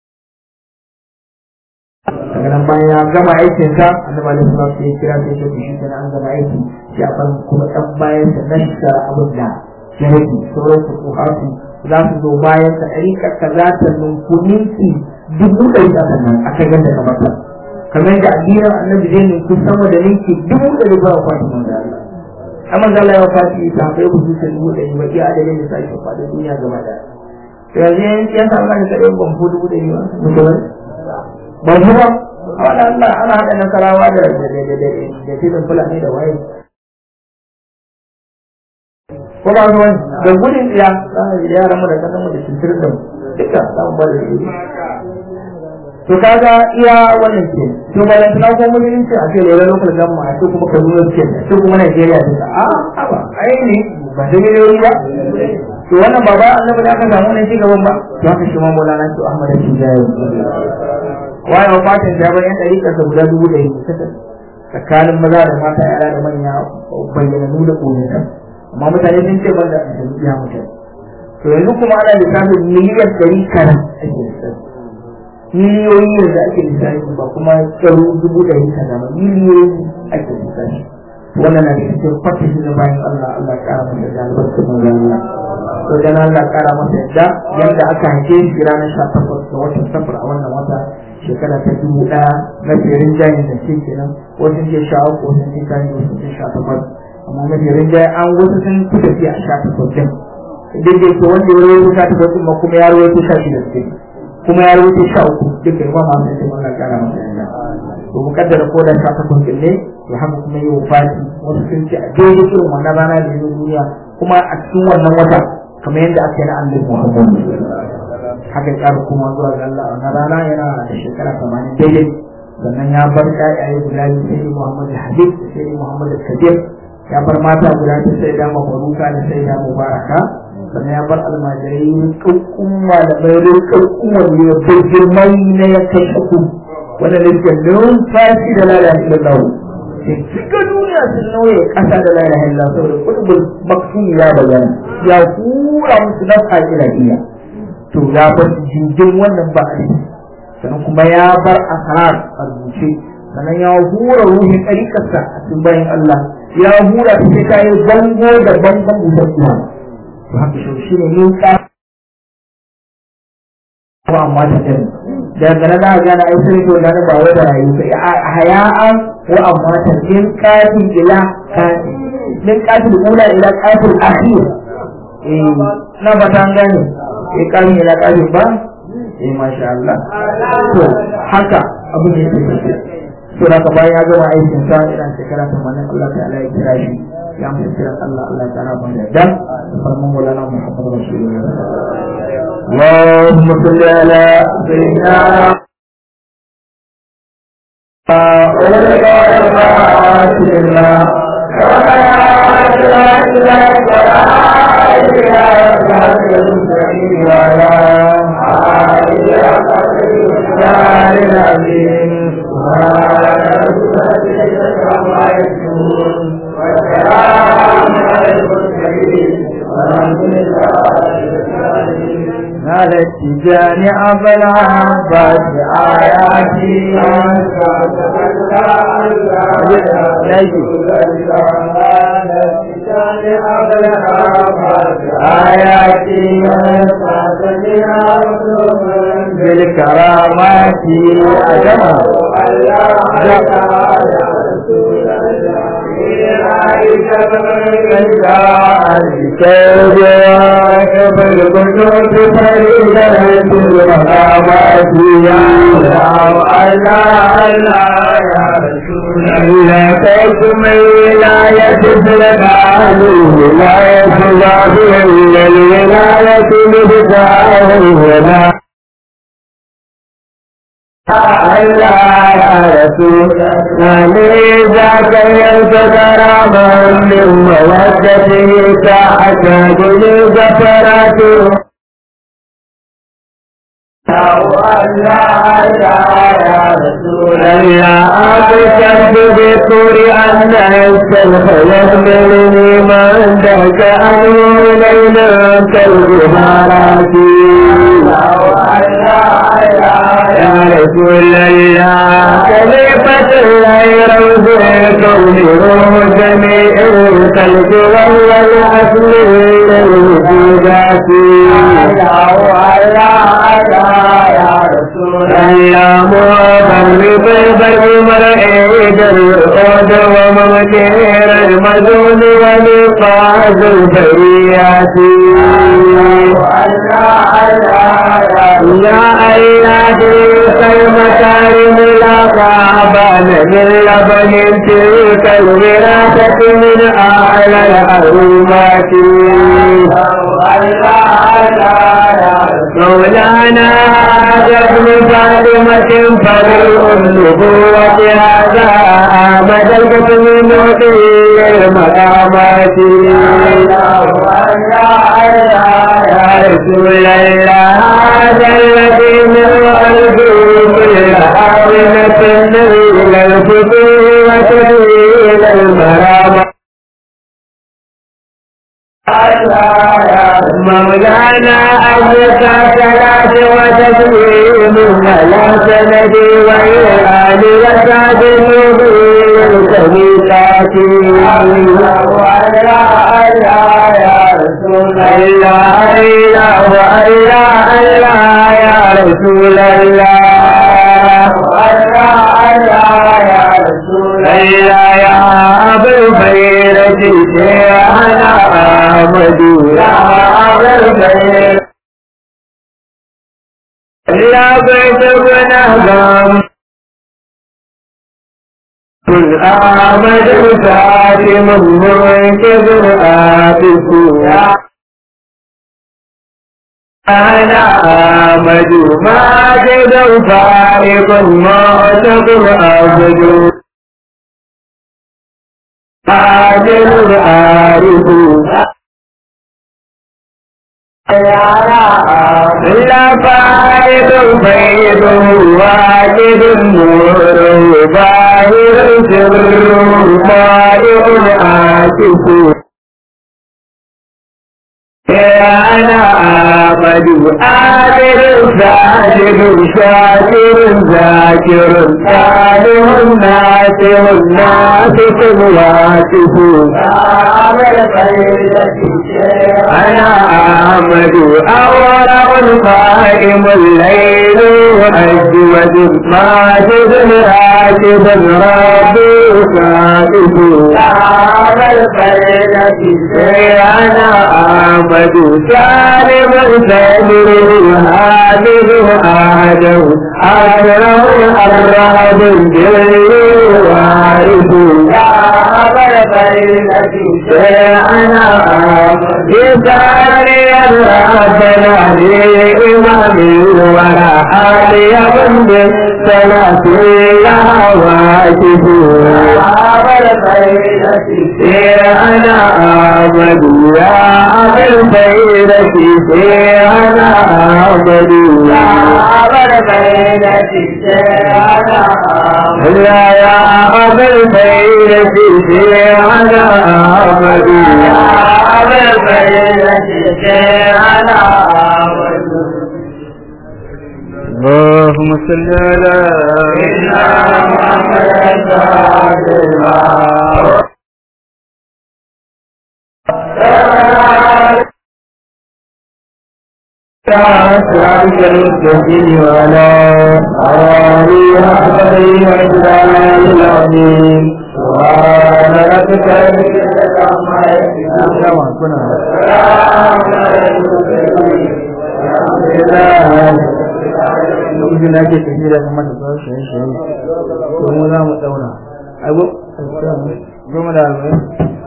daga nan bayan ya gama aikin sa annabi alaihi salatu ya kira sai ya shi kana an gama aiki shi a ban kuma dan bayan sa nan da abin da ya rage sauran su hafi za su zo bayan sa ɗarika ka za ta ninkuninki 100,000 a nan aka yadda kamar ta kamar da addinin annabi zai ninku sama da ninki 100,000 ba a kwashi manzo Allah amma da Allah ya kwashi ta kai buzu ta 100,000 ba iya adadin da sai ka faɗi duniya gaba da yanzu ya samu ne kai ban fu 100,000 ba mutum ba zuwa wala Allah ana hada nasarawa da filin fulani da waye ko ba zuwa da gudun tsiya yaran mu da kasan mu da cintir da duka samun ba da yi to kaga iya wannan ke to ba dan tana ko musulunci a ce lera local government a ce kuma Kaduna ce ce kuma Najeriya duka ba ai ne ba da gari ba to wannan baba annabi da aka samu ne ci gaban ba to haka shi ma Maulana to Ahmad Tijayi waye wafatin da bayan ɗariƙar sa guda 100 tsakanin maza da mata yara da manya bayyananu da ƙoyata amma mutane sun ce banda a jami'a mutane to yanzu kuma ana lissafin miliyan 100 karan ake lissafi miliyoyi da ake lissafi ba kuma tsaro 100,000 kaza ba miliyoyi ake lissafi wannan na da cikin fatashi na bayan Allah ƙara masa da albarkar manzanni to dan Allah ƙara masa yadda aka haife shi ranar 18 ga watan safar a wannan wata shekara ta 1000 na jerin jayin da shi kenan wasu ke shawo ko sun ce kan wasu sun sha takwas amma na jerin jayin an wasu sun fi tafiya a 18 din daidai ko wanda ya rawaito 18 din ma kuma ya rawaito 16 kuma ya rawaito 13 duka ba ma sai Allah ƙara masa yadda to mukaddara ko da 18 din ne to haka kuma yi wafati wasu sun ce a daidai irin wannan rana da ya duniya kuma a cikin wannan wata kamar yadda aka yi na Annabi Muhammad haka ya ƙara kuma zuwa ga Allah wannan rana yana da shekara 80 daidai sannan ya bar ƴaƴaye guda biyu sai Muhammad Habib da sai Muhammad Kabir ya bar mata guda biyu sai da Mabaruka da sai da Mubaraka sannan ya bar almajirai rikakkun malamai rikakkun wanda ya bai girmai na ya kai shaku wanda ne ke numfashi da lalata illallahu sai cika duniya sun nauye ƙasa da lalata illallahu saboda kudubul maksum ya bayyana ya hura musu na fa'ila to ya bar jinjin wannan ba a sannan kuma ya bar asrar a rubuce sannan ya hura ruhin ɗariƙarsa a cikin bayan Allah ya hura ta sai ta yi bango da bangon busassuwa to haka shi ne yin ƙasa amma ta jami daga na za a gane ai sai to da ba wai da rayu sai a haya'an wa amma ta yin ƙafin ila ƙafin min ƙafin ula ila ƙafin akhir na ba ta gane ƙarin ila ƙafin ba masha Allah to haka abin da yake tafiya to da ka bayan ya gama aikin sa ina shekara 80 Allah ta'ala ya kira shi ya mu kira Allah ya tsara mu da dan farman Maulana Muhammad Rasulullah Allahumma salli ala sayyidina على التجان أبلع بعد آياتي بالكرامات أجمع لكم الولاية بالغالي ولاية ظاهر الولاية بدفاع ولا الله يا رسول الله ذاك ينتظر من مودته ساعة كل زفراته الله يا رسول الله أبشرت بذكر أن السلف يحملني من ذاك أنه ليلا كالجبارات يا رسول الله خليفة غير كون روح جميع الخلق وهو الأصل للوجودات يا رسول الله مغرب البر مرئيد الأرض وممتير المزون ونقاذ البريات يا الله المكارم لا قابل من لبن تلك الوراثة من أعلى الأرومات مولانا ابن فاطمة فريق النبوة هذا آمد القسم من المقامات يا رسول الله هذا الذي من أرجو كل آونة إلى الفتوة إلى المرامة مولانا أبوك صلاة وتسليم على سند وإيمان وسعد نبيل الكبيرات يا رسول الله يا رسول الله يا رسول الله يا أبو الخيرة شيخنا أحمد يا أبو الخير لا بيتنا غم كل أحمد فاتم منكبر آتفو أنا أحمد ماجد فائق معتق أبد عادل عارف لا فائق بيض واجد نور باهر سر طائع عاكف أنا أحمد آدر ساجد شاكر ذاكر صالح ناصر ناصف واصف أنا أحمد أورع قائم الليل أجود ماجد راكب ربي خائف أنا أحمد سالم سامر هذه آدم أكرم الرهب الجلي وارث أنا بسالي ربنا لإمام ولا حالي من بالصلاة لها واجب أنا أحمد يا أبا الخيرة أنا أحمد يا أبا الخيرة لا يا أبا الخيرة أنا أحمد يا أبا الخيرة أنا أحمد اللهم صل على سيدنا محمد صراطك المستقيم وعلى آله حق قدره ومقداره العظيم سبحان ربك رب العزة عما يصفون lokacin da ake tafi da kuma da tsawon shaye-shaye domin za mu daura abu goma da alwai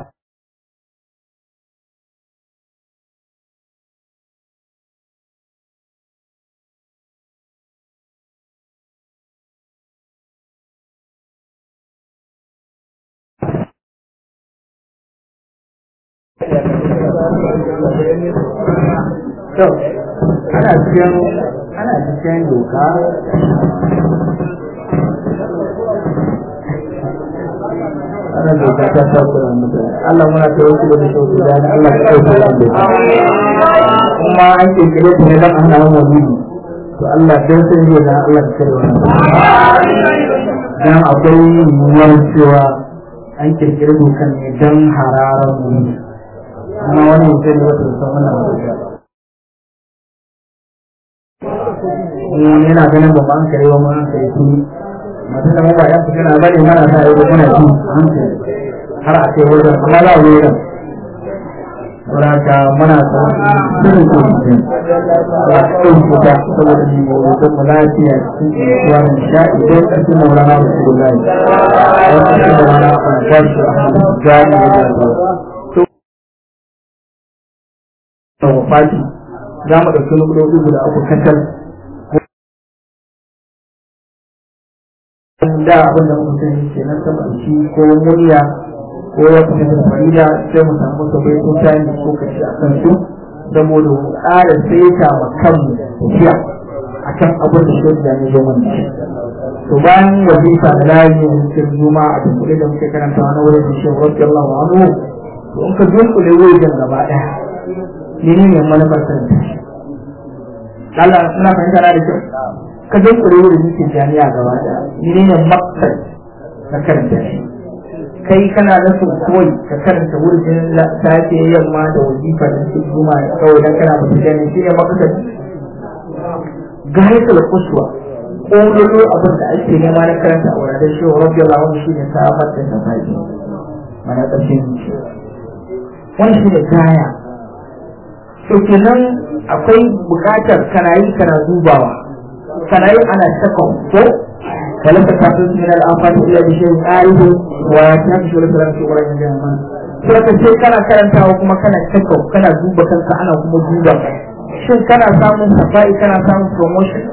to ana cikin doka ana doka ta takura mutane Allah muna ta wasu da shauku da Allah ka ɗauka da doka kuma an kirkire ta ne don ana yin wani to Allah don sai ne da Allah ka kare wannan dan akwai yiwuwar cewa an kirkire dokan ne don hararar mu amma wani mutum ne wata san wannan doka yana ganin ba an kare wa mun kare su masu da ba ya fita na bane mana ta yi kuna su hankali har a ce wurin amma za a yi wurin saboda muna son shirin ko mutum ba a ɗauki ta saboda ni ba wurin mu lafiya cikin kuwa da nishaɗi don ƙarfin maulana da su gudanar don ƙarfin maulana a kwashi a hannun gani da jami'a to fati za mu ɗauki nukulobi guda uku kacal da abin da muka sani ke nan sama da shi ko murya ko ya fi da farida sai mu samu sabai ko tayi ko kashi a kan su saboda mu ƙara saita ma kanmu tafiya a kan abin da shi da ne zo mana to bayan wajifa da layi cikin juma a dunkule da muke karanta wani wurin da shi radiyallahu anhu to in ka dunkule wurin gaba ɗaya menene manufar karanta shi Allah suna fahimta na da kyau ka dunkule wurin cikin jami'a gaba ɗaya menene maksad na karanta shi kai kana nufin kawai ka karanta wurin safe yamma da wajifa da cikin juma kawai dan kana mutu jami'a shi ne maksad gayatul quswa ko dole abin da ake nema na karanta a wurin shi radiyallahu anhu shine sahabat da sahabi mana ƙarshen shi wani shi ne gaya to kenan akwai buƙatar kana yi kana dubawa kana yi ana shakon ko ولم تكن من الآفات إلا بشيء عارض وتنفس ولا تنفس ولا ينجم sai sai kana karantawa kuma kana shakka kana duba kanka ana kuma duba shin kana samun safai kana samun promotion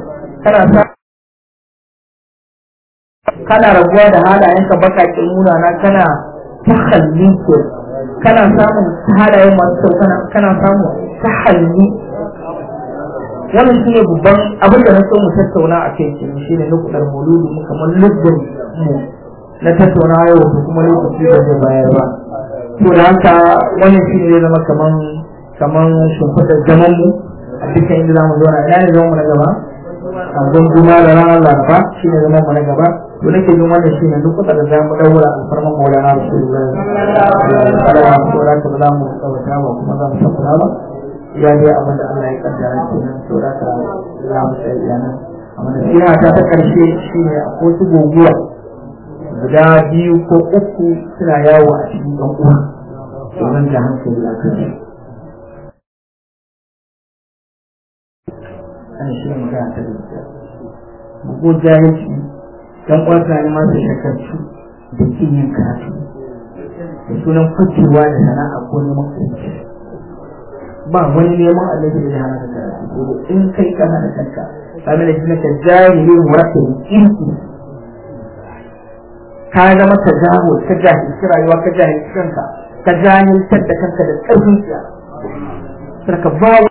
kana rabuwa da halayenka bakakin munana kana tahalli ko kana samun halayen masu kyau kana samun tahalli wannan shi ne babban abin da na so mu tattauna a kai shi ne nukudar mauludu mu kamar lubbin mu na tattauna yau da kuma lokaci da zai bayar ba to da haka wannan shi ne zama kaman shimfiɗar zaman mu a dukkan inda za mu zauna ina ne zaman mu na gaba a zan juma da ranar laraba shi ne zaman mu na gaba to nake jin wannan shi ne nukudar da za mu ɗaura alfarman maulana rasulullahi sallallahu alaihi wa sallam za mu tsawata ba kuma za mu tattauna ba ya dai abin da Allah ya kaddara kenan to da ka za mu sai yana amma nasiha ta karshe shine akwai su goguwa guda biyu ko uku suna yawo a cikin ɗan uwa domin da hankali a kai an shi magana ta da bugu jahilci dan uwa ta ne masu shakarci da kin yin karatu da sunan fakewa da sana'a ko neman kuɗi ba wani neman annabi da hana ka ko in kai kana da kanka kamar da kina ka jahili murakkab inki ka zama tajahu ka jahilci rayuwa ka jahilci kanka ka jahiltar da kanka da karfin tsiya sarka ba